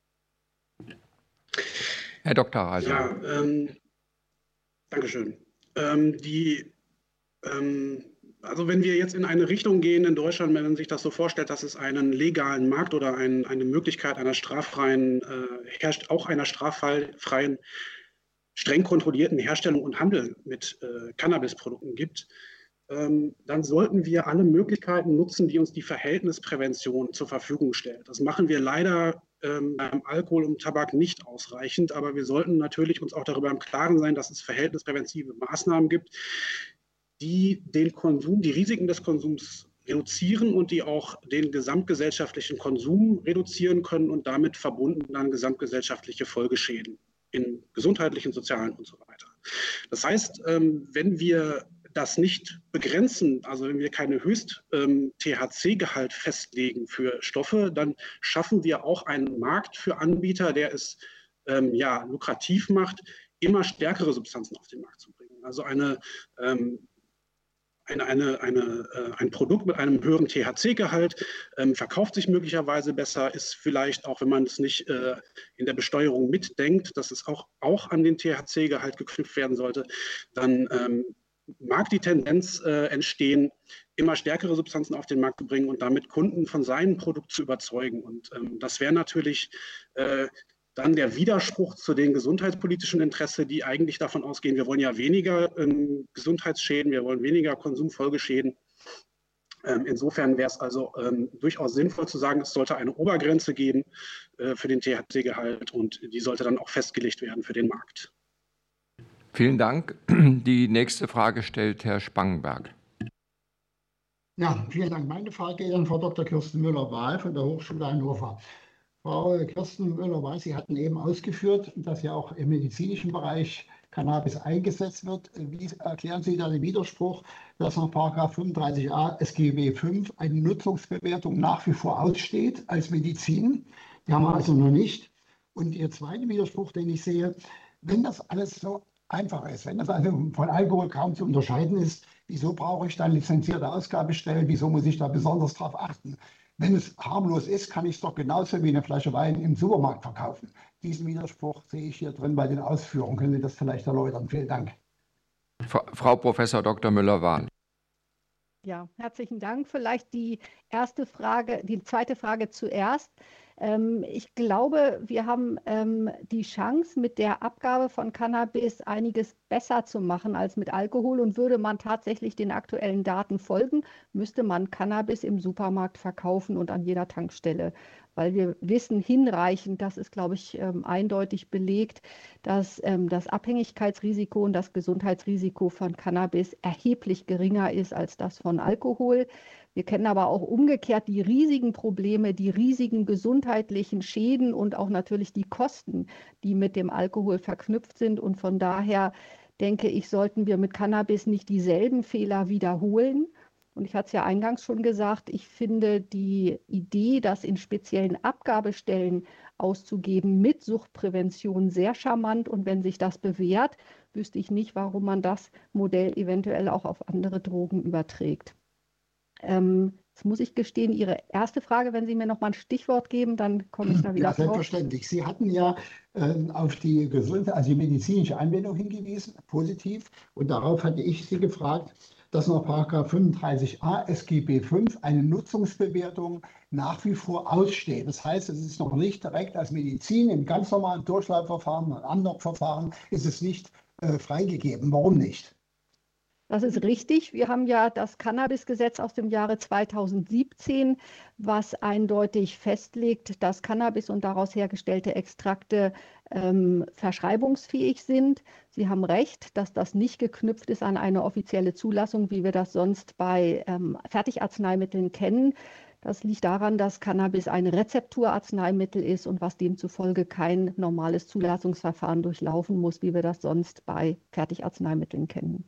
S1: Herr Doktor Reiser.
S7: Ja, ähm, Dankeschön. Ähm, die ähm, Also wenn wir jetzt in eine Richtung gehen in Deutschland, wenn man sich das so vorstellt, dass es einen legalen Markt oder ein, eine Möglichkeit einer straffreien, äh, herrscht, auch einer straffreien, streng kontrollierten Herstellung und Handel mit äh, Cannabisprodukten gibt, ähm, dann sollten wir alle Möglichkeiten nutzen, die uns die Verhältnisprävention zur Verfügung stellt. Das machen wir leider ähm, beim Alkohol und Tabak nicht ausreichend, aber wir sollten natürlich uns auch darüber im Klaren sein, dass es verhältnispräventive Maßnahmen gibt, die den Konsum, die Risiken des Konsums reduzieren und die auch den gesamtgesellschaftlichen Konsum reduzieren können und damit verbunden dann gesamtgesellschaftliche Folgeschäden in gesundheitlichen, sozialen und so weiter. Das heißt, wenn wir das nicht begrenzen, also wenn wir keine Höchst-T H C-Gehalt festlegen für Stoffe, dann schaffen wir auch einen Markt für Anbieter, der es ja, lukrativ macht, immer stärkere Substanzen auf den Markt zu bringen. Also eine ähm, Eine, eine, eine, äh, ein Produkt mit einem höheren T H C-Gehalt ähm, verkauft sich möglicherweise besser, ist vielleicht auch, wenn man es nicht äh, in der Besteuerung mitdenkt, dass es auch, auch an den T H C-Gehalt geknüpft werden sollte, dann ähm, mag die Tendenz äh, entstehen, immer stärkere Substanzen auf den Markt zu bringen und damit Kunden von seinem Produkt zu überzeugen. Und ähm, das wäre natürlich äh, Dann der Widerspruch zu den gesundheitspolitischen Interessen, die eigentlich davon ausgehen, wir wollen ja weniger ähm, Gesundheitsschäden, wir wollen weniger Konsumfolgeschäden. Ähm, insofern wäre es also ähm, durchaus sinnvoll zu sagen, es sollte eine Obergrenze geben äh, für den T H C-Gehalt und die sollte dann auch festgelegt werden für den Markt.
S1: Vielen Dank. Die nächste Frage stellt Herr Spangenberg.
S8: Ja, vielen Dank. Meine Frage geht an Frau Doktor Kirsten Müller-Wahl von der Hochschule Hannover. Frau Kirsten Müller-Wahl, Sie hatten eben ausgeführt, dass ja auch im medizinischen Bereich Cannabis eingesetzt wird. Wie erklären Sie da den Widerspruch, dass nach Paragraph fünfunddreißig a S G B fünf eine Nutzungsbewertung nach wie vor aussteht als Medizin? Die haben wir also noch nicht. Und Ihr zweiter Widerspruch, den ich sehe, wenn das alles so einfach ist, wenn das also von Alkohol kaum zu unterscheiden ist, wieso brauche ich dann lizenzierte Ausgabestellen? Wieso muss ich da besonders darauf achten? Wenn es harmlos ist, kann ich es doch genauso wie eine Flasche Wein im Supermarkt verkaufen. Diesen Widerspruch sehe ich hier drin bei den Ausführungen. Können Sie das vielleicht erläutern? Vielen Dank.
S1: Frau Professor Doktor Müller-Wahl.
S13: Ja, herzlichen Dank. Vielleicht die erste Frage, die zweite Frage zuerst. Ähm, ich glaube, wir haben ähm, die Chance, mit der Abgabe von Cannabis einiges besser zu machen als mit Alkohol. Und würde man tatsächlich den aktuellen Daten folgen, müsste man Cannabis im Supermarkt verkaufen und an jeder Tankstelle. Weil wir wissen hinreichend, das ist, glaube ich, ähm, eindeutig belegt, dass ähm, das Abhängigkeitsrisiko und das Gesundheitsrisiko von Cannabis erheblich geringer ist als das von Alkohol. Wir kennen aber auch umgekehrt die riesigen Probleme, die riesigen gesundheitlichen Schäden und auch natürlich die Kosten, die mit dem Alkohol verknüpft sind. Und von daher denke ich, sollten wir mit Cannabis nicht dieselben Fehler wiederholen. Und ich hatte es ja eingangs schon gesagt, ich finde die Idee, das in speziellen Abgabestellen auszugeben mit Suchtprävention sehr charmant. Und wenn sich das bewährt, wüsste ich nicht, warum man das Modell eventuell auch auf andere Drogen überträgt. Ähm, jetzt muss ich gestehen, Ihre erste Frage, wenn Sie mir noch mal ein Stichwort geben, dann komme ich da wieder
S8: Ja,
S13: drauf.
S8: selbstverständlich. Sie hatten ja äh, auf die Gesundheit, also die medizinische Anwendung hingewiesen, positiv. Und darauf hatte ich Sie gefragt, dass nach Paragraph fünfunddreißig a S G B fünf eine Nutzungsbewertung nach wie vor aussteht. Das heißt, es ist noch nicht direkt als Medizin im ganz normalen Durchlaufverfahren, Andockverfahren ist es nicht äh, freigegeben. Warum nicht?
S13: Das ist richtig. Wir haben ja das Cannabis-Gesetz aus dem Jahre zweitausendsiebzehn, was eindeutig festlegt, dass Cannabis und daraus hergestellte Extrakte ähm, verschreibungsfähig sind. Sie haben recht, dass das nicht geknüpft ist an eine offizielle Zulassung, wie wir das sonst bei ähm, Fertigarzneimitteln kennen. Das liegt daran, dass Cannabis ein Rezepturarzneimittel ist und was demzufolge kein normales Zulassungsverfahren durchlaufen muss, wie wir das sonst bei Fertigarzneimitteln kennen.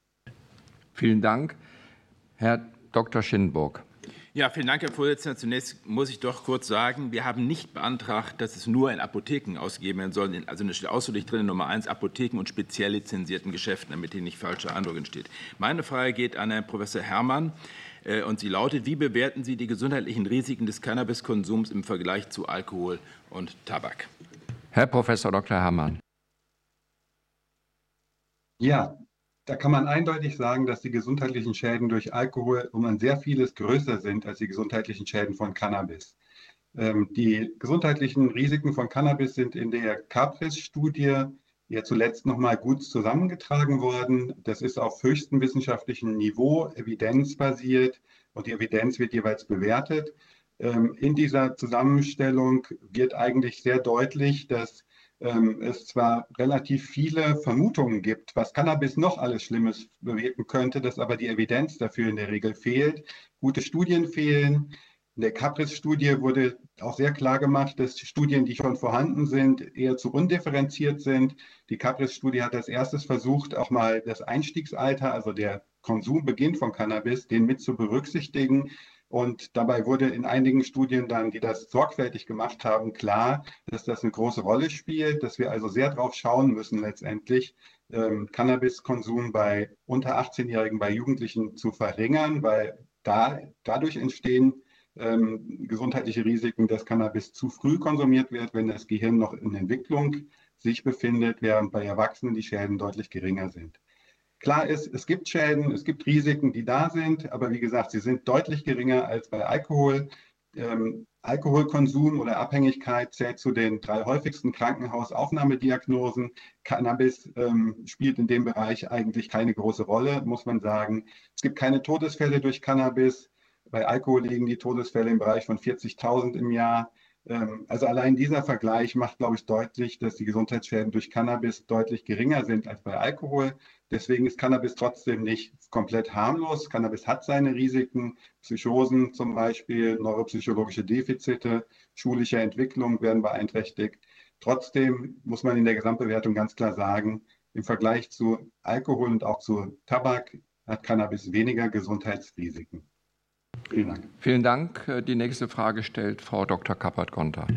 S1: Vielen Dank. Herr Doktor Schindenburg.
S2: Ja, vielen Dank, Herr Vorsitzender. Zunächst muss ich doch kurz sagen, wir haben nicht beantragt, dass es nur in Apotheken ausgegeben werden soll. Also da steht ausdrücklich drin, Nummer eins, Apotheken und speziell lizenzierten Geschäften, damit hier nicht falscher Eindruck entsteht. Meine Frage geht an Herrn Professor Herrmann und sie lautet, wie bewerten Sie die gesundheitlichen Risiken des Cannabiskonsums im Vergleich zu Alkohol und Tabak?
S1: Herr Professor Doktor Herrmann.
S9: Ja, da kann man eindeutig sagen, dass die gesundheitlichen Schäden durch Alkohol um ein sehr vieles größer sind als die gesundheitlichen Schäden von Cannabis. Ähm, die gesundheitlichen Risiken von Cannabis sind in der CAPRIS-Studie ja zuletzt nochmal gut zusammengetragen worden. Das ist auf höchstem wissenschaftlichen Niveau, evidenzbasiert und die Evidenz wird jeweils bewertet. Ähm, in dieser Zusammenstellung wird eigentlich sehr deutlich, dass Ähm, es zwar relativ viele Vermutungen gibt, was Cannabis noch alles Schlimmes bewirken könnte, dass aber die Evidenz dafür in der Regel fehlt. Gute Studien fehlen. In der CAPRIS-Studie wurde auch sehr klar gemacht, dass die Studien, die schon vorhanden sind, eher zu undifferenziert sind. Die CAPRIS-Studie hat als erstes versucht, auch mal das Einstiegsalter, also der Konsumbeginn von Cannabis, den mit zu berücksichtigen. Und dabei wurde in einigen Studien dann, die das sorgfältig gemacht haben, klar, dass das eine große Rolle spielt, dass wir also sehr drauf schauen müssen, letztendlich ähm, Cannabiskonsum bei unter achtzehnjährigen, bei Jugendlichen zu verringern, weil da, dadurch entstehen ähm, gesundheitliche Risiken, dass Cannabis zu früh konsumiert wird, wenn das Gehirn noch in Entwicklung sich befindet, während bei Erwachsenen die Schäden deutlich geringer sind. Klar ist, es gibt Schäden, es gibt Risiken, die da sind, aber wie gesagt, sie sind deutlich geringer als bei Alkohol. Ähm, Alkoholkonsum oder Abhängigkeit zählt zu den drei häufigsten Krankenhausaufnahmediagnosen. Cannabis ähm, spielt in dem Bereich eigentlich keine große Rolle, muss man sagen. Es gibt keine Todesfälle durch Cannabis. Bei Alkohol liegen die Todesfälle im Bereich von vierzigtausend im Jahr. Ähm, also allein dieser Vergleich macht, glaube ich, deutlich, dass die Gesundheitsschäden durch Cannabis deutlich geringer sind als bei Alkohol. Deswegen ist Cannabis trotzdem nicht komplett harmlos. Cannabis hat seine Risiken, Psychosen zum Beispiel, neuropsychologische Defizite, schulische Entwicklung werden beeinträchtigt. Trotzdem muss man in der Gesamtbewertung ganz klar sagen, im Vergleich zu Alkohol und auch zu Tabak hat Cannabis weniger Gesundheitsrisiken. Vielen Dank.
S1: Vielen Dank. Die nächste Frage stellt Frau Doktor Kappert-Gonter.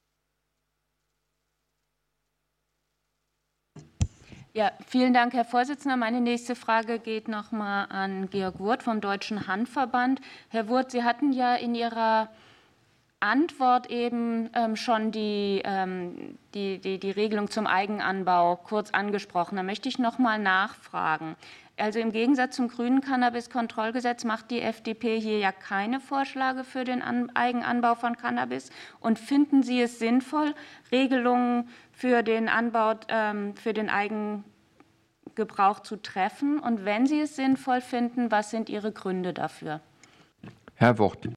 S12: Ja, vielen Dank, Herr Vorsitzender. Meine nächste Frage geht noch mal an Georg Wurth vom Deutschen Hanfverband. Herr Wurth, Sie hatten ja in Ihrer Antwort eben ähm, schon die, ähm, die, die, die Regelung zum Eigenanbau kurz angesprochen. Da möchte ich noch mal nachfragen. Also im Gegensatz zum grünen Cannabis-Kontrollgesetz macht die F D P hier ja keine Vorschläge für den An- Eigenanbau von Cannabis. Und finden Sie es sinnvoll, Regelungen für den Anbau, ähm, für den Eigengebrauch zu treffen? Und wenn Sie es sinnvoll finden, was sind Ihre Gründe dafür?
S1: Herr Wort.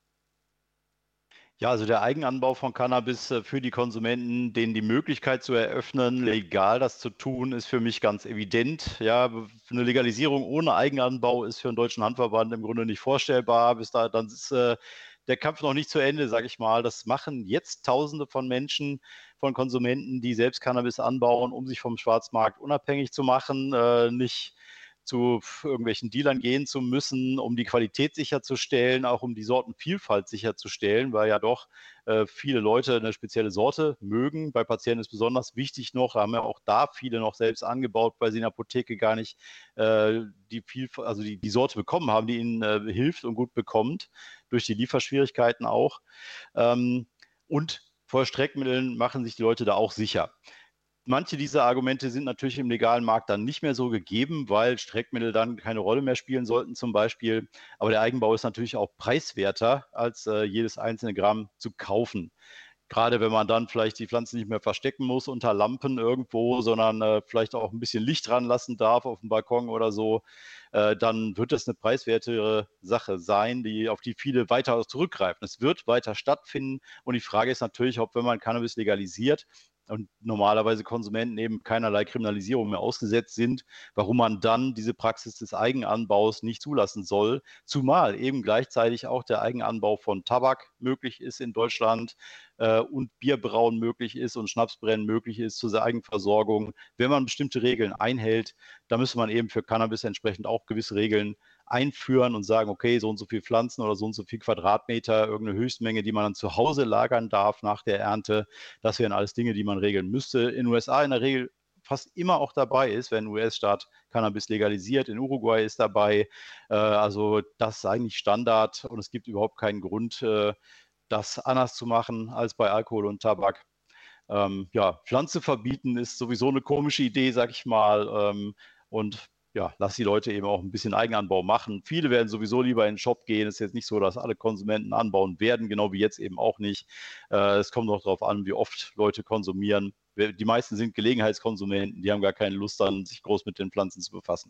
S14: Ja, also der Eigenanbau von Cannabis äh, für die Konsumenten, denen die Möglichkeit zu eröffnen, legal das zu tun, ist für mich ganz evident. Ja, eine Legalisierung ohne Eigenanbau ist für den Deutschen Handverband im Grunde nicht vorstellbar. Bis da, dann ist äh, der Kampf noch nicht zu Ende, sage ich mal. Das machen jetzt Tausende von Menschen, von Konsumenten, die selbst Cannabis anbauen, um sich vom Schwarzmarkt unabhängig zu machen, äh, nicht zu irgendwelchen Dealern gehen zu müssen, um die Qualität sicherzustellen, auch um die Sortenvielfalt sicherzustellen, weil ja doch äh, viele Leute eine spezielle Sorte mögen. Bei Patienten ist besonders wichtig noch, da haben ja auch da viele noch selbst angebaut, weil sie in der Apotheke gar nicht äh, die, Vielfalt, also die, die Sorte bekommen haben, die ihnen äh, hilft und gut bekommt, durch die Lieferschwierigkeiten auch. Ähm, und vor Streckmitteln machen sich die Leute da auch sicher. Manche dieser Argumente sind natürlich im legalen Markt dann nicht mehr so gegeben, weil Streckmittel dann keine Rolle mehr spielen sollten zum Beispiel. Aber der Eigenbau ist natürlich auch preiswerter, als äh, jedes einzelne Gramm zu kaufen. Gerade wenn man dann vielleicht die Pflanzen nicht mehr verstecken muss unter Lampen irgendwo, sondern äh, vielleicht auch ein bisschen Licht dran lassen darf auf dem Balkon oder so, äh, dann wird das eine preiswertere Sache sein, die, auf die viele weiter zurückgreifen. Es wird weiter stattfinden und die Frage ist natürlich, ob, wenn man Cannabis legalisiert, und normalerweise Konsumenten eben keinerlei Kriminalisierung mehr ausgesetzt sind, warum man dann diese Praxis des Eigenanbaus nicht zulassen soll, zumal eben gleichzeitig auch der Eigenanbau von Tabak möglich ist in Deutschland äh, und Bierbrauen möglich ist und Schnapsbrennen möglich ist zur Eigenversorgung. Wenn man bestimmte Regeln einhält, da müsste man eben für Cannabis entsprechend auch gewisse Regeln einführen und sagen, okay, so und so viel Pflanzen oder so und so viel Quadratmeter, irgendeine Höchstmenge, die man dann zu Hause lagern darf nach der Ernte. Das wären alles Dinge, die man regeln müsste. In den U S A in der Regel fast immer auch dabei ist, wenn ein U S-Staat Cannabis legalisiert. In Uruguay ist dabei. Äh, also das ist eigentlich Standard und es gibt überhaupt keinen Grund, äh, das anders zu machen als bei Alkohol und Tabak. Ähm, ja, Pflanze verbieten ist sowieso eine komische Idee, sag ich mal. Ähm, und ja, lass die Leute eben auch ein bisschen Eigenanbau machen. Viele werden sowieso lieber in den Shop gehen. Es ist jetzt nicht so, dass alle Konsumenten anbauen werden, genau wie jetzt eben auch nicht. Äh, es kommt noch darauf an, wie oft Leute konsumieren. Die meisten sind Gelegenheitskonsumenten, die haben gar keine Lust dann, sich groß mit den Pflanzen zu befassen.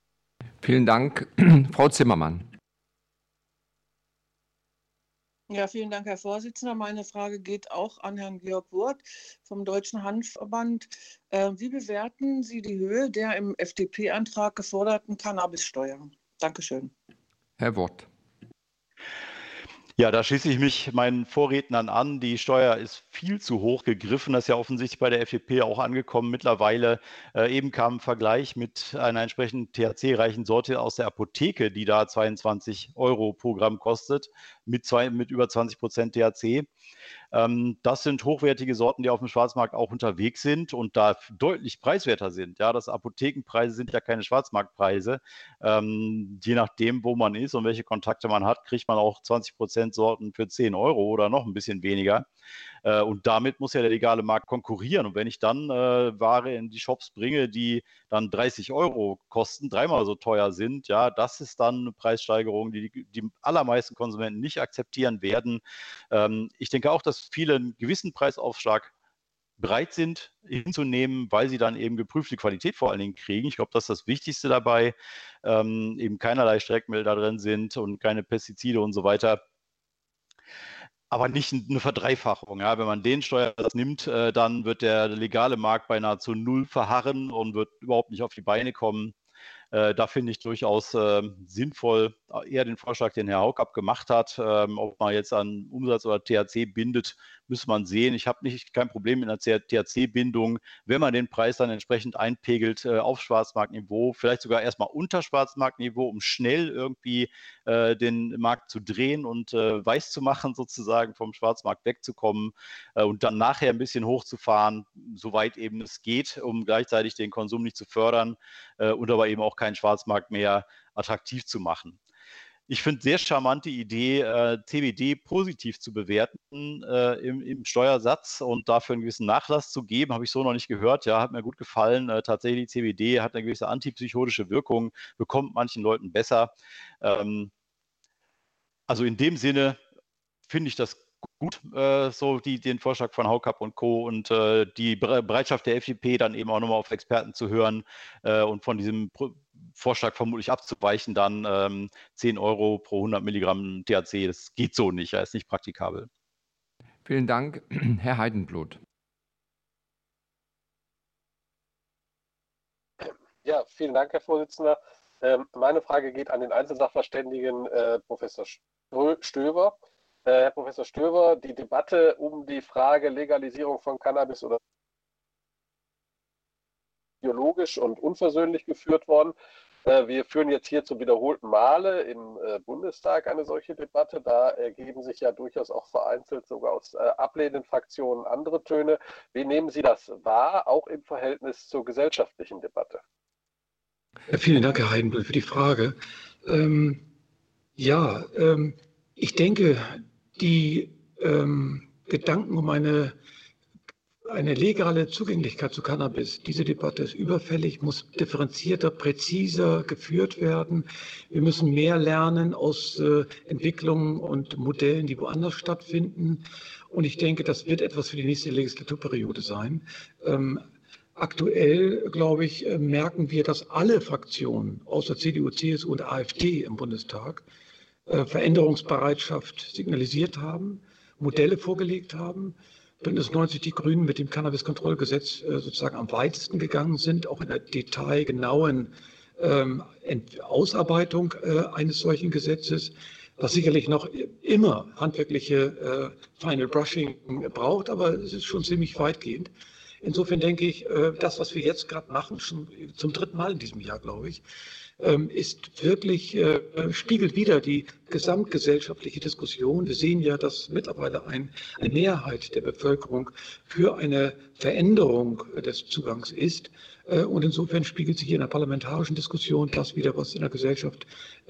S1: Vielen Dank. Frau Zimmermann.
S15: Ja, vielen Dank, Herr Vorsitzender. Meine Frage geht auch an Herrn Georg Wurth vom Deutschen Hanfverband. Äh, wie bewerten Sie die Höhe der im F D P-Antrag geforderten Cannabissteuer? Dankeschön.
S1: Herr Wort.
S14: Ja, da schließe ich mich meinen Vorrednern an. Die Steuer ist viel zu hoch gegriffen. Das ist ja offensichtlich bei der F D P auch angekommen mittlerweile. Äh, eben kam ein Vergleich mit einer entsprechend T H C-reichen Sorte aus der Apotheke, die da zweiundzwanzig Euro pro Gramm kostet, mit, zwei, mit über zwanzig Prozent T H C. Ähm, das sind hochwertige Sorten, die auf dem Schwarzmarkt auch unterwegs sind und da deutlich preiswerter sind. Ja, das Apothekenpreise sind ja keine Schwarzmarktpreise. Ähm, je nachdem, wo man ist und welche Kontakte man hat, kriegt man auch zwanzig Prozent Sorten für zehn Euro oder noch ein bisschen weniger. Äh, und damit muss ja der legale Markt konkurrieren. Und wenn ich dann äh, Ware in die Shops bringe, die dann dreißig Euro kosten, dreimal so teuer sind, ja, das ist dann eine Preissteigerung, die die, die allermeisten Konsumenten nicht akzeptieren werden. Ähm, ich denke auch, dass viele einen gewissen Preisaufschlag bereit sind hinzunehmen, weil sie dann eben geprüfte Qualität vor allen Dingen kriegen. Ich glaube, das ist das Wichtigste dabei, ähm, eben keinerlei Streckmittel da drin sind und keine Pestizide und so weiter. Aber nicht eine Verdreifachung. Ja. Wenn man den Steuersatz nimmt, äh, dann wird der legale Markt bei nahezu null verharren und wird überhaupt nicht auf die Beine kommen. Äh, da finde ich durchaus äh, sinnvoll, eher den Vorschlag, den Herr Haukapp gemacht hat. Ähm, ob man jetzt an Umsatz oder T H C bindet, muss man sehen. Ich habe nicht kein Problem mit einer T H C-Bindung, wenn man den Preis dann entsprechend einpegelt äh, auf Schwarzmarktniveau, vielleicht sogar erstmal unter Schwarzmarktniveau, um schnell irgendwie äh, den Markt zu drehen und äh, weiß zu machen, sozusagen vom Schwarzmarkt wegzukommen äh, und dann nachher ein bisschen hochzufahren, soweit eben es geht, um gleichzeitig den Konsum nicht zu fördern äh, und aber eben auch keinen Schwarzmarkt mehr attraktiv zu machen. Ich finde sehr charmant die Idee, äh, C B D positiv zu bewerten äh, im, im Steuersatz und dafür einen gewissen Nachlass zu geben. Habe ich so noch nicht gehört. Ja, hat mir gut gefallen. Äh, tatsächlich, C B D hat eine gewisse antipsychotische Wirkung, bekommt manchen Leuten besser. Ähm, also in dem Sinne finde ich das gut, äh, so die, den Vorschlag von Haukapp und Co. und äh, die Bereitschaft der F D P, dann eben auch nochmal auf Experten zu hören äh, und von diesem Pro Vorschlag vermutlich abzuweichen, dann ähm, zehn Euro pro hundert Milligramm T H C, das geht so nicht, er ist nicht praktikabel.
S1: Vielen Dank, Herr Heidenblut.
S6: Ja, vielen Dank, Herr Vorsitzender. Ähm, meine Frage geht an den Einzelsachverständigen äh, Professor Stöver. Äh, Herr Professor Stöver, die Debatte um die Frage Legalisierung von Cannabis oder biologisch und unversöhnlich geführt worden. Äh, wir führen jetzt hier zum wiederholten Male im äh, Bundestag eine solche Debatte. Da ergeben sich ja durchaus auch vereinzelt sogar aus äh, ablehnenden Fraktionen andere Töne. Wie nehmen Sie das wahr, auch im Verhältnis zur gesellschaftlichen Debatte?
S11: Ja, vielen Dank, Herr Heidenblut, für die Frage. Ähm, ja, ähm, ich denke, die ähm, Gedanken um eine, eine legale Zugänglichkeit zu Cannabis, diese Debatte ist überfällig, muss differenzierter, präziser geführt werden. Wir müssen mehr lernen aus äh, Entwicklungen und Modellen, die woanders stattfinden. Und ich denke, das wird etwas für die nächste Legislaturperiode sein. Ähm, Aktuell, glaube ich, merken wir, dass alle Fraktionen außer C D U, C S U und A f D im Bundestag äh, Veränderungsbereitschaft signalisiert haben, Modelle vorgelegt haben. Bündnis neunzig, die Grünen mit dem Cannabiskontrollgesetz äh, sozusagen am weitesten gegangen sind, auch in der detailgenauen ähm, Ausarbeitung äh, eines solchen Gesetzes, was sicherlich noch immer handwerkliche äh, Final Brushing braucht, aber es ist schon ziemlich weitgehend. Insofern denke ich, das, was wir jetzt gerade machen, schon zum dritten Mal in diesem Jahr, glaube ich, ist wirklich, spiegelt wieder die gesamtgesellschaftliche Diskussion. Wir sehen ja, dass mittlerweile ein, eine Mehrheit der Bevölkerung für eine Veränderung des Zugangs ist. Und insofern spiegelt sich hier in der parlamentarischen Diskussion das wieder, was in der Gesellschaft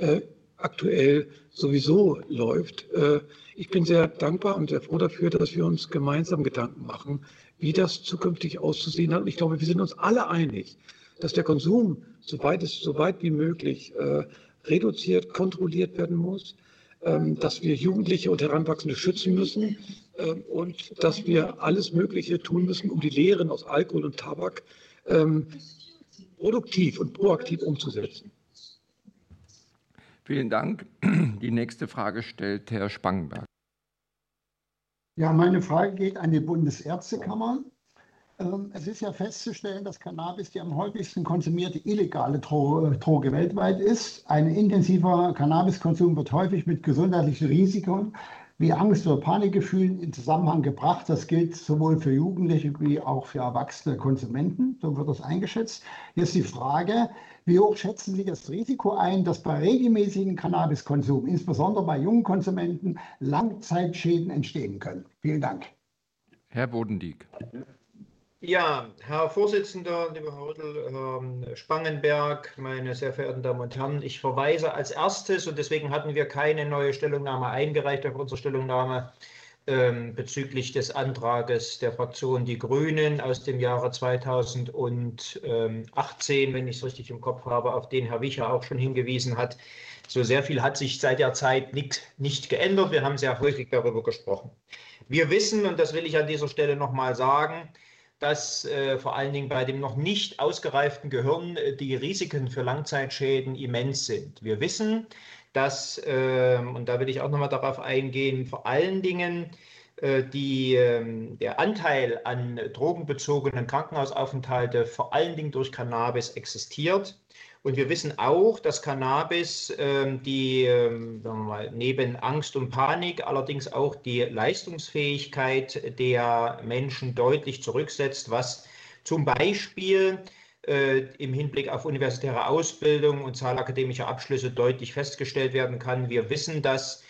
S11: aktuell sowieso läuft. Ich bin sehr dankbar und sehr froh dafür, dass wir uns gemeinsam Gedanken machen, wie das zukünftig auszusehen hat. Und ich glaube, wir sind uns alle einig, dass der Konsum, soweit es soweit wie möglich, äh, reduziert, kontrolliert werden muss, ähm, dass wir Jugendliche und Heranwachsende schützen müssen äh, und dass wir alles Mögliche tun müssen, um die Lehren aus Alkohol und Tabak ähm, produktiv und proaktiv umzusetzen.
S1: Vielen Dank. Die nächste Frage stellt Herr Spangenberg.
S8: Ja, meine Frage geht an die Bundesärztekammer. Es ist ja festzustellen, dass Cannabis die am häufigsten konsumierte illegale Droge weltweit ist. Ein intensiver Cannabiskonsum wird häufig mit gesundheitlichen Risiken wie Angst- oder Panikgefühlen in Zusammenhang gebracht. Das gilt sowohl für Jugendliche wie auch für erwachsene Konsumenten. So wird das eingeschätzt. Jetzt die Frage, wie hoch schätzen Sie das Risiko ein, dass bei regelmäßigem Cannabiskonsum, insbesondere bei jungen Konsumenten, Langzeitschäden entstehen können? Vielen Dank.
S1: Herr Bodendieck.
S16: Ja, Herr Vorsitzender, lieber Herr Rüttel, Herr Spangenberg, meine sehr verehrten Damen und Herren, ich verweise als erstes, und deswegen hatten wir keine neue Stellungnahme eingereicht auf unsere Stellungnahme, ähm, bezüglich des Antrages der Fraktion Die Grünen aus dem Jahre zweitausendachtzehn, wenn ich es richtig im Kopf habe, auf den Herr Wicher auch schon hingewiesen hat. So sehr viel hat sich seit der Zeit nicht, nicht geändert. Wir haben sehr häufig darüber gesprochen. Wir wissen, und das will ich an dieser Stelle nochmal sagen, dass äh, vor allen Dingen bei dem noch nicht ausgereiften Gehirn äh, die Risiken für Langzeitschäden immens sind. Wir wissen, dass, äh, und da will ich auch nochmal darauf eingehen, vor allen Dingen äh, die, äh, der Anteil an drogenbezogenen Krankenhausaufenthalte vor allen Dingen durch Cannabis existiert. Und wir wissen auch, dass Cannabis äh, die, äh, sagen wir mal, neben Angst und Panik allerdings auch die Leistungsfähigkeit der Menschen deutlich zurücksetzt, was zum Beispiel äh, im Hinblick auf universitäre Ausbildung und Zahl akademischer Abschlüsse deutlich festgestellt werden kann. Wir wissen, dass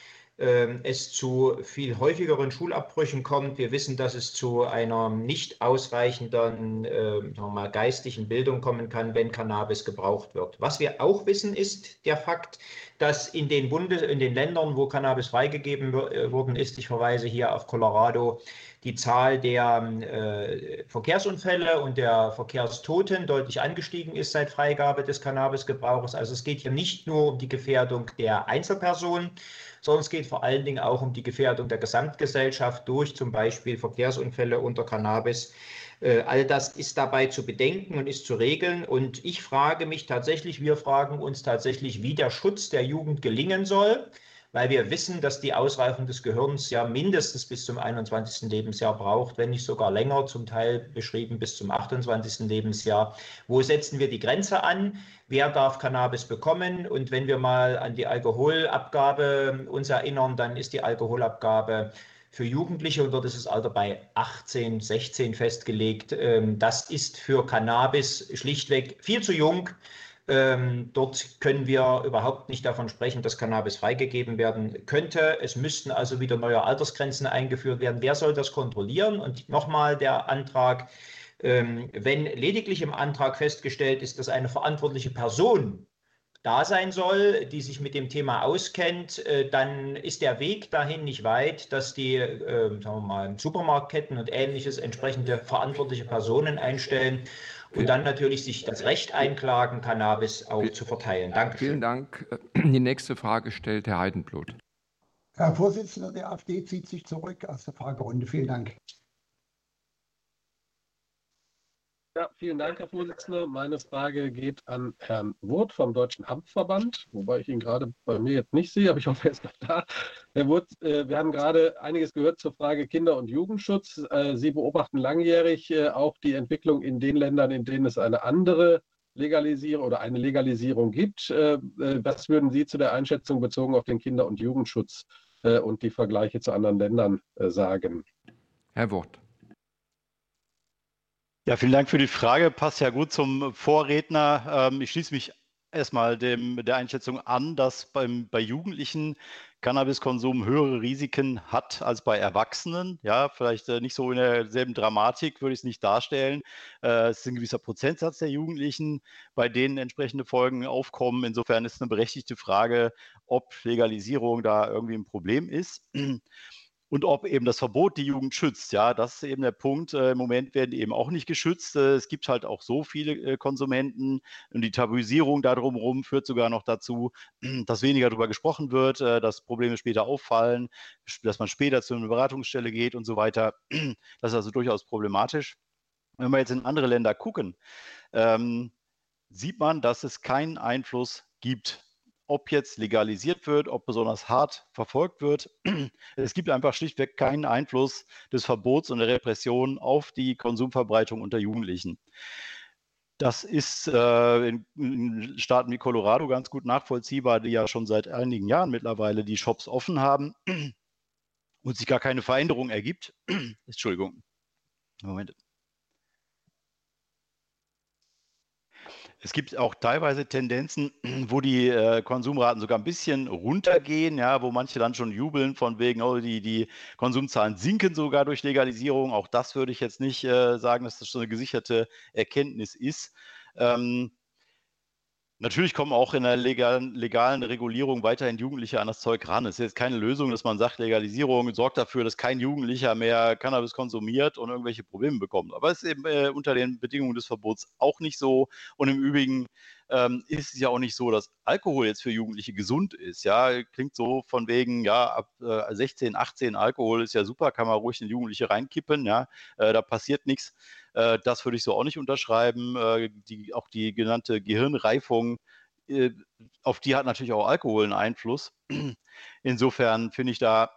S16: es zu viel häufigeren Schulabbrüchen kommt. Wir wissen, dass es zu einer nicht ausreichenden äh, mal, geistigen Bildung kommen kann, wenn Cannabis gebraucht wird. Was wir auch wissen, ist der Fakt, dass in den, Bundes-, in den Ländern, wo Cannabis freigegeben worden ist, ich verweise hier auf Colorado, die Zahl der äh, Verkehrsunfälle und der Verkehrstoten deutlich angestiegen ist seit Freigabe des Cannabisgebrauchs. Also es geht hier nicht nur um die Gefährdung der Einzelperson, sondern es geht vor allen Dingen auch um die Gefährdung der Gesamtgesellschaft durch zum Beispiel Verkehrsunfälle unter Cannabis. Äh, all das ist dabei zu bedenken und ist zu regeln. Und ich frage mich tatsächlich, wir fragen uns tatsächlich, wie der Schutz der Jugend gelingen soll, weil wir wissen, dass die Ausreifung des Gehirns ja mindestens bis zum einundzwanzigsten Lebensjahr braucht, wenn nicht sogar länger, zum Teil beschrieben bis zum achtundzwanzigsten Lebensjahr. Wo setzen wir die Grenze an? Wer darf Cannabis bekommen? Und wenn wir mal an die Alkoholabgabe uns erinnern, dann ist die Alkoholabgabe für Jugendliche, und dort ist das Alter bei achtzehn, sechzehn festgelegt. Das ist für Cannabis schlichtweg viel zu jung. Ähm, dort können wir überhaupt nicht davon sprechen, dass Cannabis freigegeben werden könnte. Es müssten also wieder neue Altersgrenzen eingeführt werden. Wer soll das kontrollieren? Und nochmal der Antrag, ähm, wenn lediglich im Antrag festgestellt ist, dass eine verantwortliche Person da sein soll, die sich mit dem Thema auskennt, äh, dann ist der Weg dahin nicht weit, dass die äh, sagen wir mal, Supermarktketten und Ähnliches entsprechende verantwortliche Personen einstellen und dann natürlich sich das Recht einklagen, Cannabis auch zu verteilen. Danke.
S1: Vielen Dank. Die nächste Frage stellt Herr Heidenblut.
S8: Herr Vorsitzender, der AfD zieht sich zurück aus der Fragerunde. Vielen Dank.
S6: Ja, vielen Dank, Herr Vorsitzender. Meine Frage geht an Herrn Wurth vom Deutschen Hanfverband, wobei ich ihn gerade bei mir jetzt nicht sehe, aber ich hoffe, er ist noch da. Herr Wurth, wir haben gerade einiges gehört zur Frage Kinder- und Jugendschutz. Sie beobachten langjährig auch die Entwicklung in den Ländern, in denen es eine andere Legalisierung oder eine Legalisierung gibt. Was würden Sie zu der Einschätzung bezogen auf den Kinder- und Jugendschutz und die Vergleiche zu anderen Ländern sagen?
S1: Herr Wurth.
S14: Ja, vielen Dank für die Frage. Passt ja gut zum Vorredner. Ich schließe mich erstmal dem, der Einschätzung an, dass beim, bei Jugendlichen Cannabiskonsum höhere Risiken hat als bei Erwachsenen. Ja, vielleicht nicht so in derselben Dramatik würde ich es nicht darstellen. Es ist ein gewisser Prozentsatz der Jugendlichen, bei denen entsprechende Folgen aufkommen. Insofern ist es eine berechtigte Frage, ob Legalisierung da irgendwie ein Problem ist. Und ob eben das Verbot die Jugend schützt. Ja, das ist eben der Punkt. Im Moment werden die eben auch nicht geschützt. Es gibt halt auch so viele Konsumenten. Und die Tabuisierung da drumherum führt sogar noch dazu, dass weniger darüber gesprochen wird, dass Probleme später auffallen, dass man später zu einer Beratungsstelle geht und so weiter. Das ist also durchaus problematisch. Wenn wir jetzt in andere Länder gucken, ähm, sieht man, dass es keinen Einfluss gibt, ob jetzt legalisiert wird, ob besonders hart verfolgt wird. Es gibt einfach schlichtweg keinen Einfluss des Verbots und der Repression auf die Konsumverbreitung unter Jugendlichen. Das ist äh, in, in Staaten wie Colorado ganz gut nachvollziehbar, die ja schon seit einigen Jahren mittlerweile die Shops offen haben und sich gar keine Veränderung ergibt. Entschuldigung. Moment. Es gibt auch teilweise Tendenzen, wo die äh, Konsumraten sogar ein bisschen runtergehen, ja, wo manche dann schon jubeln von wegen, oh, die, die Konsumzahlen sinken sogar durch Legalisierung. Auch das würde ich jetzt nicht äh, sagen, dass das schon eine gesicherte Erkenntnis ist. Ähm, Natürlich kommen auch in der legalen, legalen Regulierung weiterhin Jugendliche an das Zeug ran. Es ist jetzt keine Lösung, dass man sagt, Legalisierung sorgt dafür, dass kein Jugendlicher mehr Cannabis konsumiert und irgendwelche Probleme bekommt. Aber es ist eben äh, unter den Bedingungen des Verbots auch nicht so. Und im Übrigen ähm, ist es ja auch nicht so, dass Alkohol jetzt für Jugendliche gesund ist. Ja, klingt so von wegen, ja, ab äh, sechzehn, achtzehn Alkohol ist ja super, kann man ruhig in Jugendliche reinkippen. Ja, äh, da passiert nichts. Äh, das würde ich so auch nicht unterschreiben. Äh, die, auch die genannte Gehirnreifung, äh, auf die hat natürlich auch Alkohol einen Einfluss. Insofern finde ich da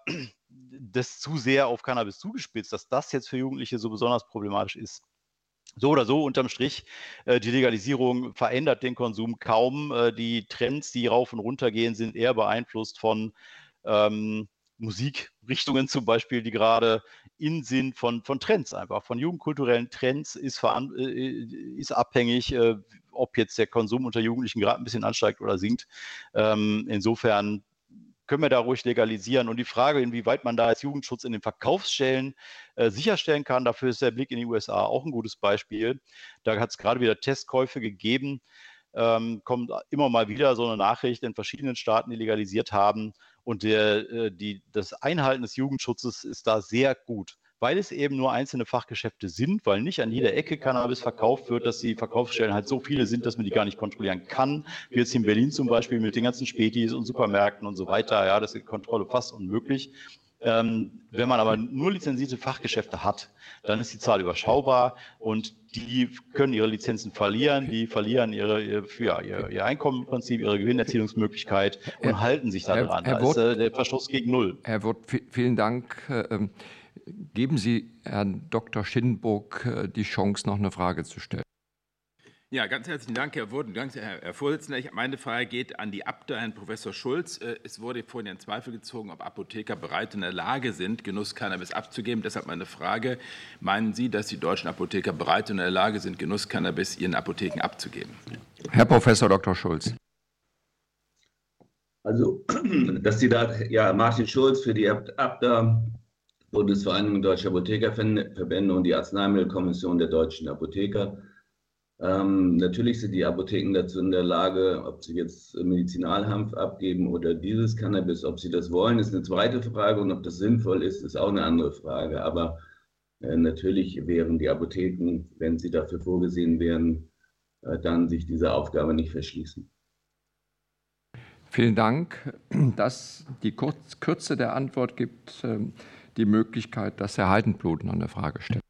S14: das zu sehr auf Cannabis zugespitzt, dass das jetzt für Jugendliche so besonders problematisch ist. So oder so, unterm Strich, äh, die Legalisierung verändert den Konsum kaum. Äh, die Trends, die rauf und runter gehen, sind eher beeinflusst von ähm, Musikrichtungen zum Beispiel, die gerade in sind, von, von Trends einfach, von jugendkulturellen Trends ist, veran äh, ist abhängig, äh, ob jetzt der Konsum unter Jugendlichen gerade ein bisschen ansteigt oder sinkt. Ähm, insofern können wir da ruhig legalisieren. Und die Frage, inwieweit man da als Jugendschutz in den Verkaufsstellen äh, sicherstellen kann, dafür ist der Blick in die U S A auch ein gutes Beispiel. Da hat es gerade wieder Testkäufe gegeben. Ähm, kommt immer mal wieder so eine Nachricht in verschiedenen Staaten, die legalisiert haben. Und der, äh, die, das Einhalten des Jugendschutzes ist da sehr gut, weil es eben nur einzelne Fachgeschäfte sind, weil nicht an jeder Ecke Cannabis verkauft wird, dass die Verkaufsstellen halt so viele sind, dass man die gar nicht kontrollieren kann. Wie jetzt in Berlin zum Beispiel mit den ganzen Spätis und Supermärkten und so weiter. Ja, das ist die Kontrolle fast unmöglich. Ähm, wenn man aber nur lizenzierte Fachgeschäfte hat, dann ist die Zahl überschaubar und die können ihre Lizenzen verlieren, die verlieren ihre, ihr, ja, ihr, ihr Einkommen im Prinzip, ihre Gewinnerzielungsmöglichkeit und Herr, halten sich da dran. Da ist äh, der Verstoß gegen Null.
S1: Herr Wirth, vielen Dank. Ähm, geben Sie Herrn Doktor Schindenburg äh, die Chance, noch eine Frage zu stellen.
S2: Ja, ganz herzlichen Dank, Herr Wirth. Danke, Herr Vorsitzender. Meine Frage geht an die Abda, Herrn Professor Schulz. Es wurde vorhin in Zweifel gezogen, ob Apotheker bereit und in der Lage sind, Genuss Cannabis abzugeben. Deshalb meine Frage, meinen Sie, dass die deutschen Apotheker bereit und in der Lage sind, Genuss Cannabis ihren Apotheken abzugeben?
S1: Herr Professor Doktor Schulz.
S17: Also, dass die da, ja, Martin Schulz für die Abda, Bundesvereinigung Deutscher Apothekerverbände und die Arzneimittelkommission der deutschen Apotheker. Ähm, natürlich sind die Apotheken dazu in der Lage, ob sie jetzt Medizinalhanf abgeben oder dieses Cannabis, ob sie das wollen, ist eine zweite Frage und ob das sinnvoll ist, ist auch eine andere Frage. Aber äh, natürlich wären die Apotheken, wenn sie dafür vorgesehen wären, äh, dann sich dieser Aufgabe nicht verschließen.
S1: Vielen Dank. Dass die Kurz Kürze der Antwort gibt äh, die Möglichkeit, dass Herr Heidenblut noch eine Frage stellt.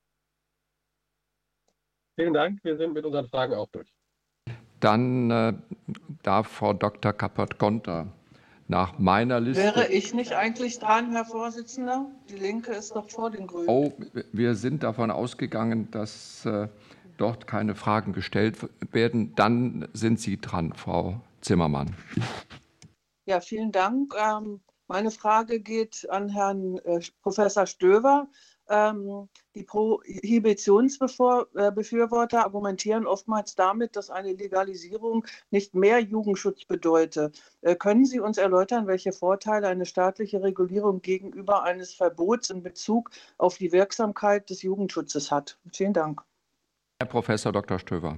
S6: Vielen Dank, wir sind mit unseren Fragen auch durch.
S1: Dann äh, darf Frau Doktor Kappert-Gonter nach meiner Liste...
S15: Wäre ich nicht eigentlich dran, Herr Vorsitzender? Die Linke ist doch vor den Grünen.
S1: Oh, wir sind davon ausgegangen, dass äh, dort keine Fragen gestellt werden. Dann sind Sie dran, Frau Zimmermann.
S15: Ja, vielen Dank. Ähm, meine Frage geht an Herrn äh, Professor Stöver. Die Prohibitionsbefürworter argumentieren oftmals damit, dass eine Legalisierung nicht mehr Jugendschutz bedeute. Können Sie uns erläutern, welche Vorteile eine staatliche Regulierung gegenüber eines Verbots in Bezug auf die Wirksamkeit des Jugendschutzes hat? Vielen Dank.
S1: Herr Professor Doktor Stöver.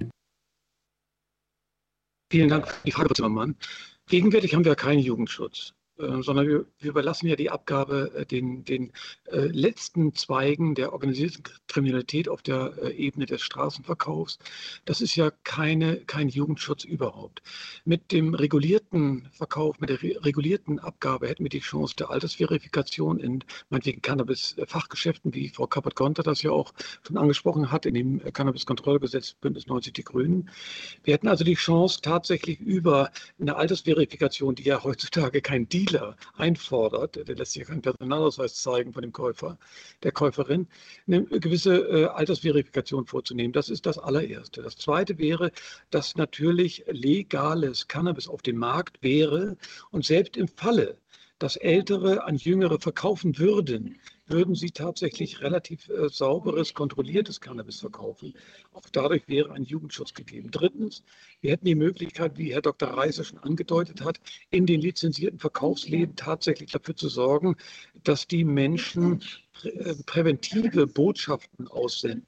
S11: Vielen Dank für die Frage, Frau Zimmermann. Gegenwärtig haben wir keinen Jugendschutz. Sondern wir, wir überlassen ja die Abgabe den, den äh, letzten Zweigen der organisierten Kriminalität auf der äh, Ebene des Straßenverkaufs. Das ist ja keine, kein Jugendschutz überhaupt. Mit dem regulierten Verkauf, mit der re regulierten Abgabe hätten wir die Chance der Altersverifikation in meinetwegen Cannabis-Fachgeschäften, wie Frau Kappert-Gonter das ja auch schon angesprochen hat, in dem Cannabis-Kontrollgesetz Bündnis neunzig Die Grünen. Wir hätten also die Chance, tatsächlich über eine Altersverifikation, die ja heutzutage kein Deal einfordert, der lässt sich keinen Personalausweis zeigen von dem Käufer, der Käuferin, eine gewisse äh, Altersverifikation vorzunehmen. Das ist das allererste. Das zweite wäre, dass natürlich legales Cannabis auf dem Markt wäre und selbst im Falle, dass Ältere an Jüngere verkaufen würden, würden sie tatsächlich relativ äh, sauberes, kontrolliertes Cannabis verkaufen. Auch dadurch wäre ein Jugendschutz gegeben. Drittens, wir hätten die Möglichkeit, wie Herr Doktor Reiser schon angedeutet hat, in den lizenzierten Verkaufsläden tatsächlich dafür zu sorgen, dass die Menschen prä äh, präventive Botschaften aussenden.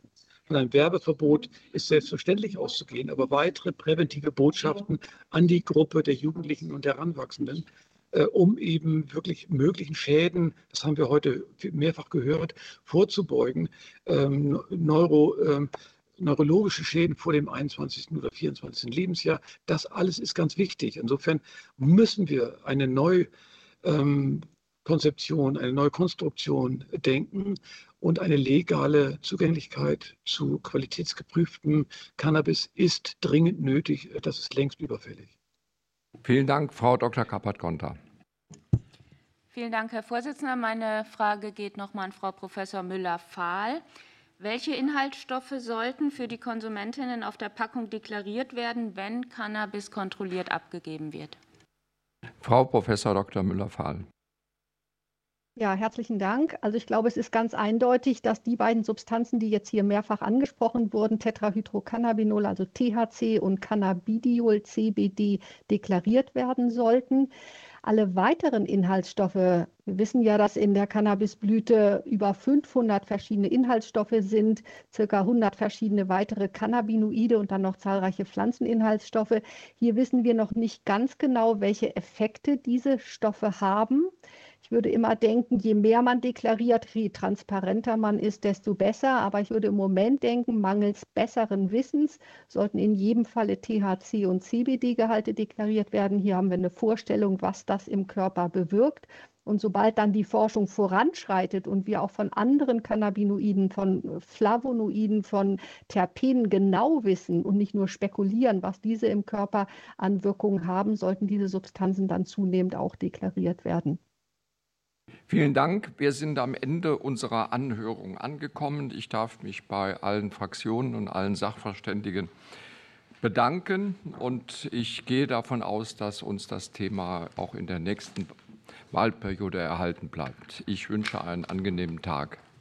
S11: Von einem Werbeverbot ist selbstverständlich auszugehen, aber weitere präventive Botschaften an die Gruppe der Jugendlichen und Heranwachsenden, äh, um eben wirklich möglichen Schäden, das haben wir heute mehrfach gehört, vorzubeugen, ähm, Neuro, ähm, neurologische Schäden vor dem einundzwanzigsten oder vierundzwanzigsten Lebensjahr. Das alles ist ganz wichtig. Insofern müssen wir eine neue ähm, Konzeption, eine neue Konstruktion denken und eine legale Zugänglichkeit zu qualitätsgeprüftem Cannabis ist dringend nötig. Das ist längst überfällig.
S1: Vielen Dank, Frau Doktor Kappert-Gonter.
S12: Vielen Dank, Herr Vorsitzender. Meine Frage geht nochmal an Frau Professor Müller-Fahl. Welche Inhaltsstoffe sollten für die Konsumentinnen auf der Packung deklariert werden, wenn Cannabis kontrolliert abgegeben wird?
S1: Frau Professor Doktor Müller-Fahl.
S13: Ja, herzlichen Dank. Also ich glaube, es ist ganz eindeutig, dass die beiden Substanzen, die jetzt hier mehrfach angesprochen wurden, Tetrahydrocannabinol, also T H C, und Cannabidiol, C B D, deklariert werden sollten. Alle weiteren Inhaltsstoffe, wir wissen ja, dass in der Cannabisblüte über fünfhundert verschiedene Inhaltsstoffe sind, circa hundert verschiedene weitere Cannabinoide und dann noch zahlreiche Pflanzeninhaltsstoffe. Hier wissen wir noch nicht ganz genau, welche Effekte diese Stoffe haben. Ich würde immer denken, je mehr man deklariert, je transparenter man ist, desto besser. Aber ich würde im Moment denken, mangels besseren Wissens sollten in jedem Falle T H C und C B D-Gehalte deklariert werden. Hier haben wir eine Vorstellung, was das im Körper bewirkt. Und sobald dann die Forschung voranschreitet und wir auch von anderen Cannabinoiden, von Flavonoiden, von Terpenen genau wissen und nicht nur spekulieren, was diese im Körper an Wirkungen haben, sollten diese Substanzen dann zunehmend auch deklariert werden.
S1: Vielen Dank. Wir sind am Ende unserer Anhörung angekommen. Ich darf mich bei allen Fraktionen und allen Sachverständigen bedanken. Und ich gehe davon aus, dass uns das Thema auch in der nächsten Wahlperiode erhalten bleibt. Ich wünsche einen angenehmen Tag.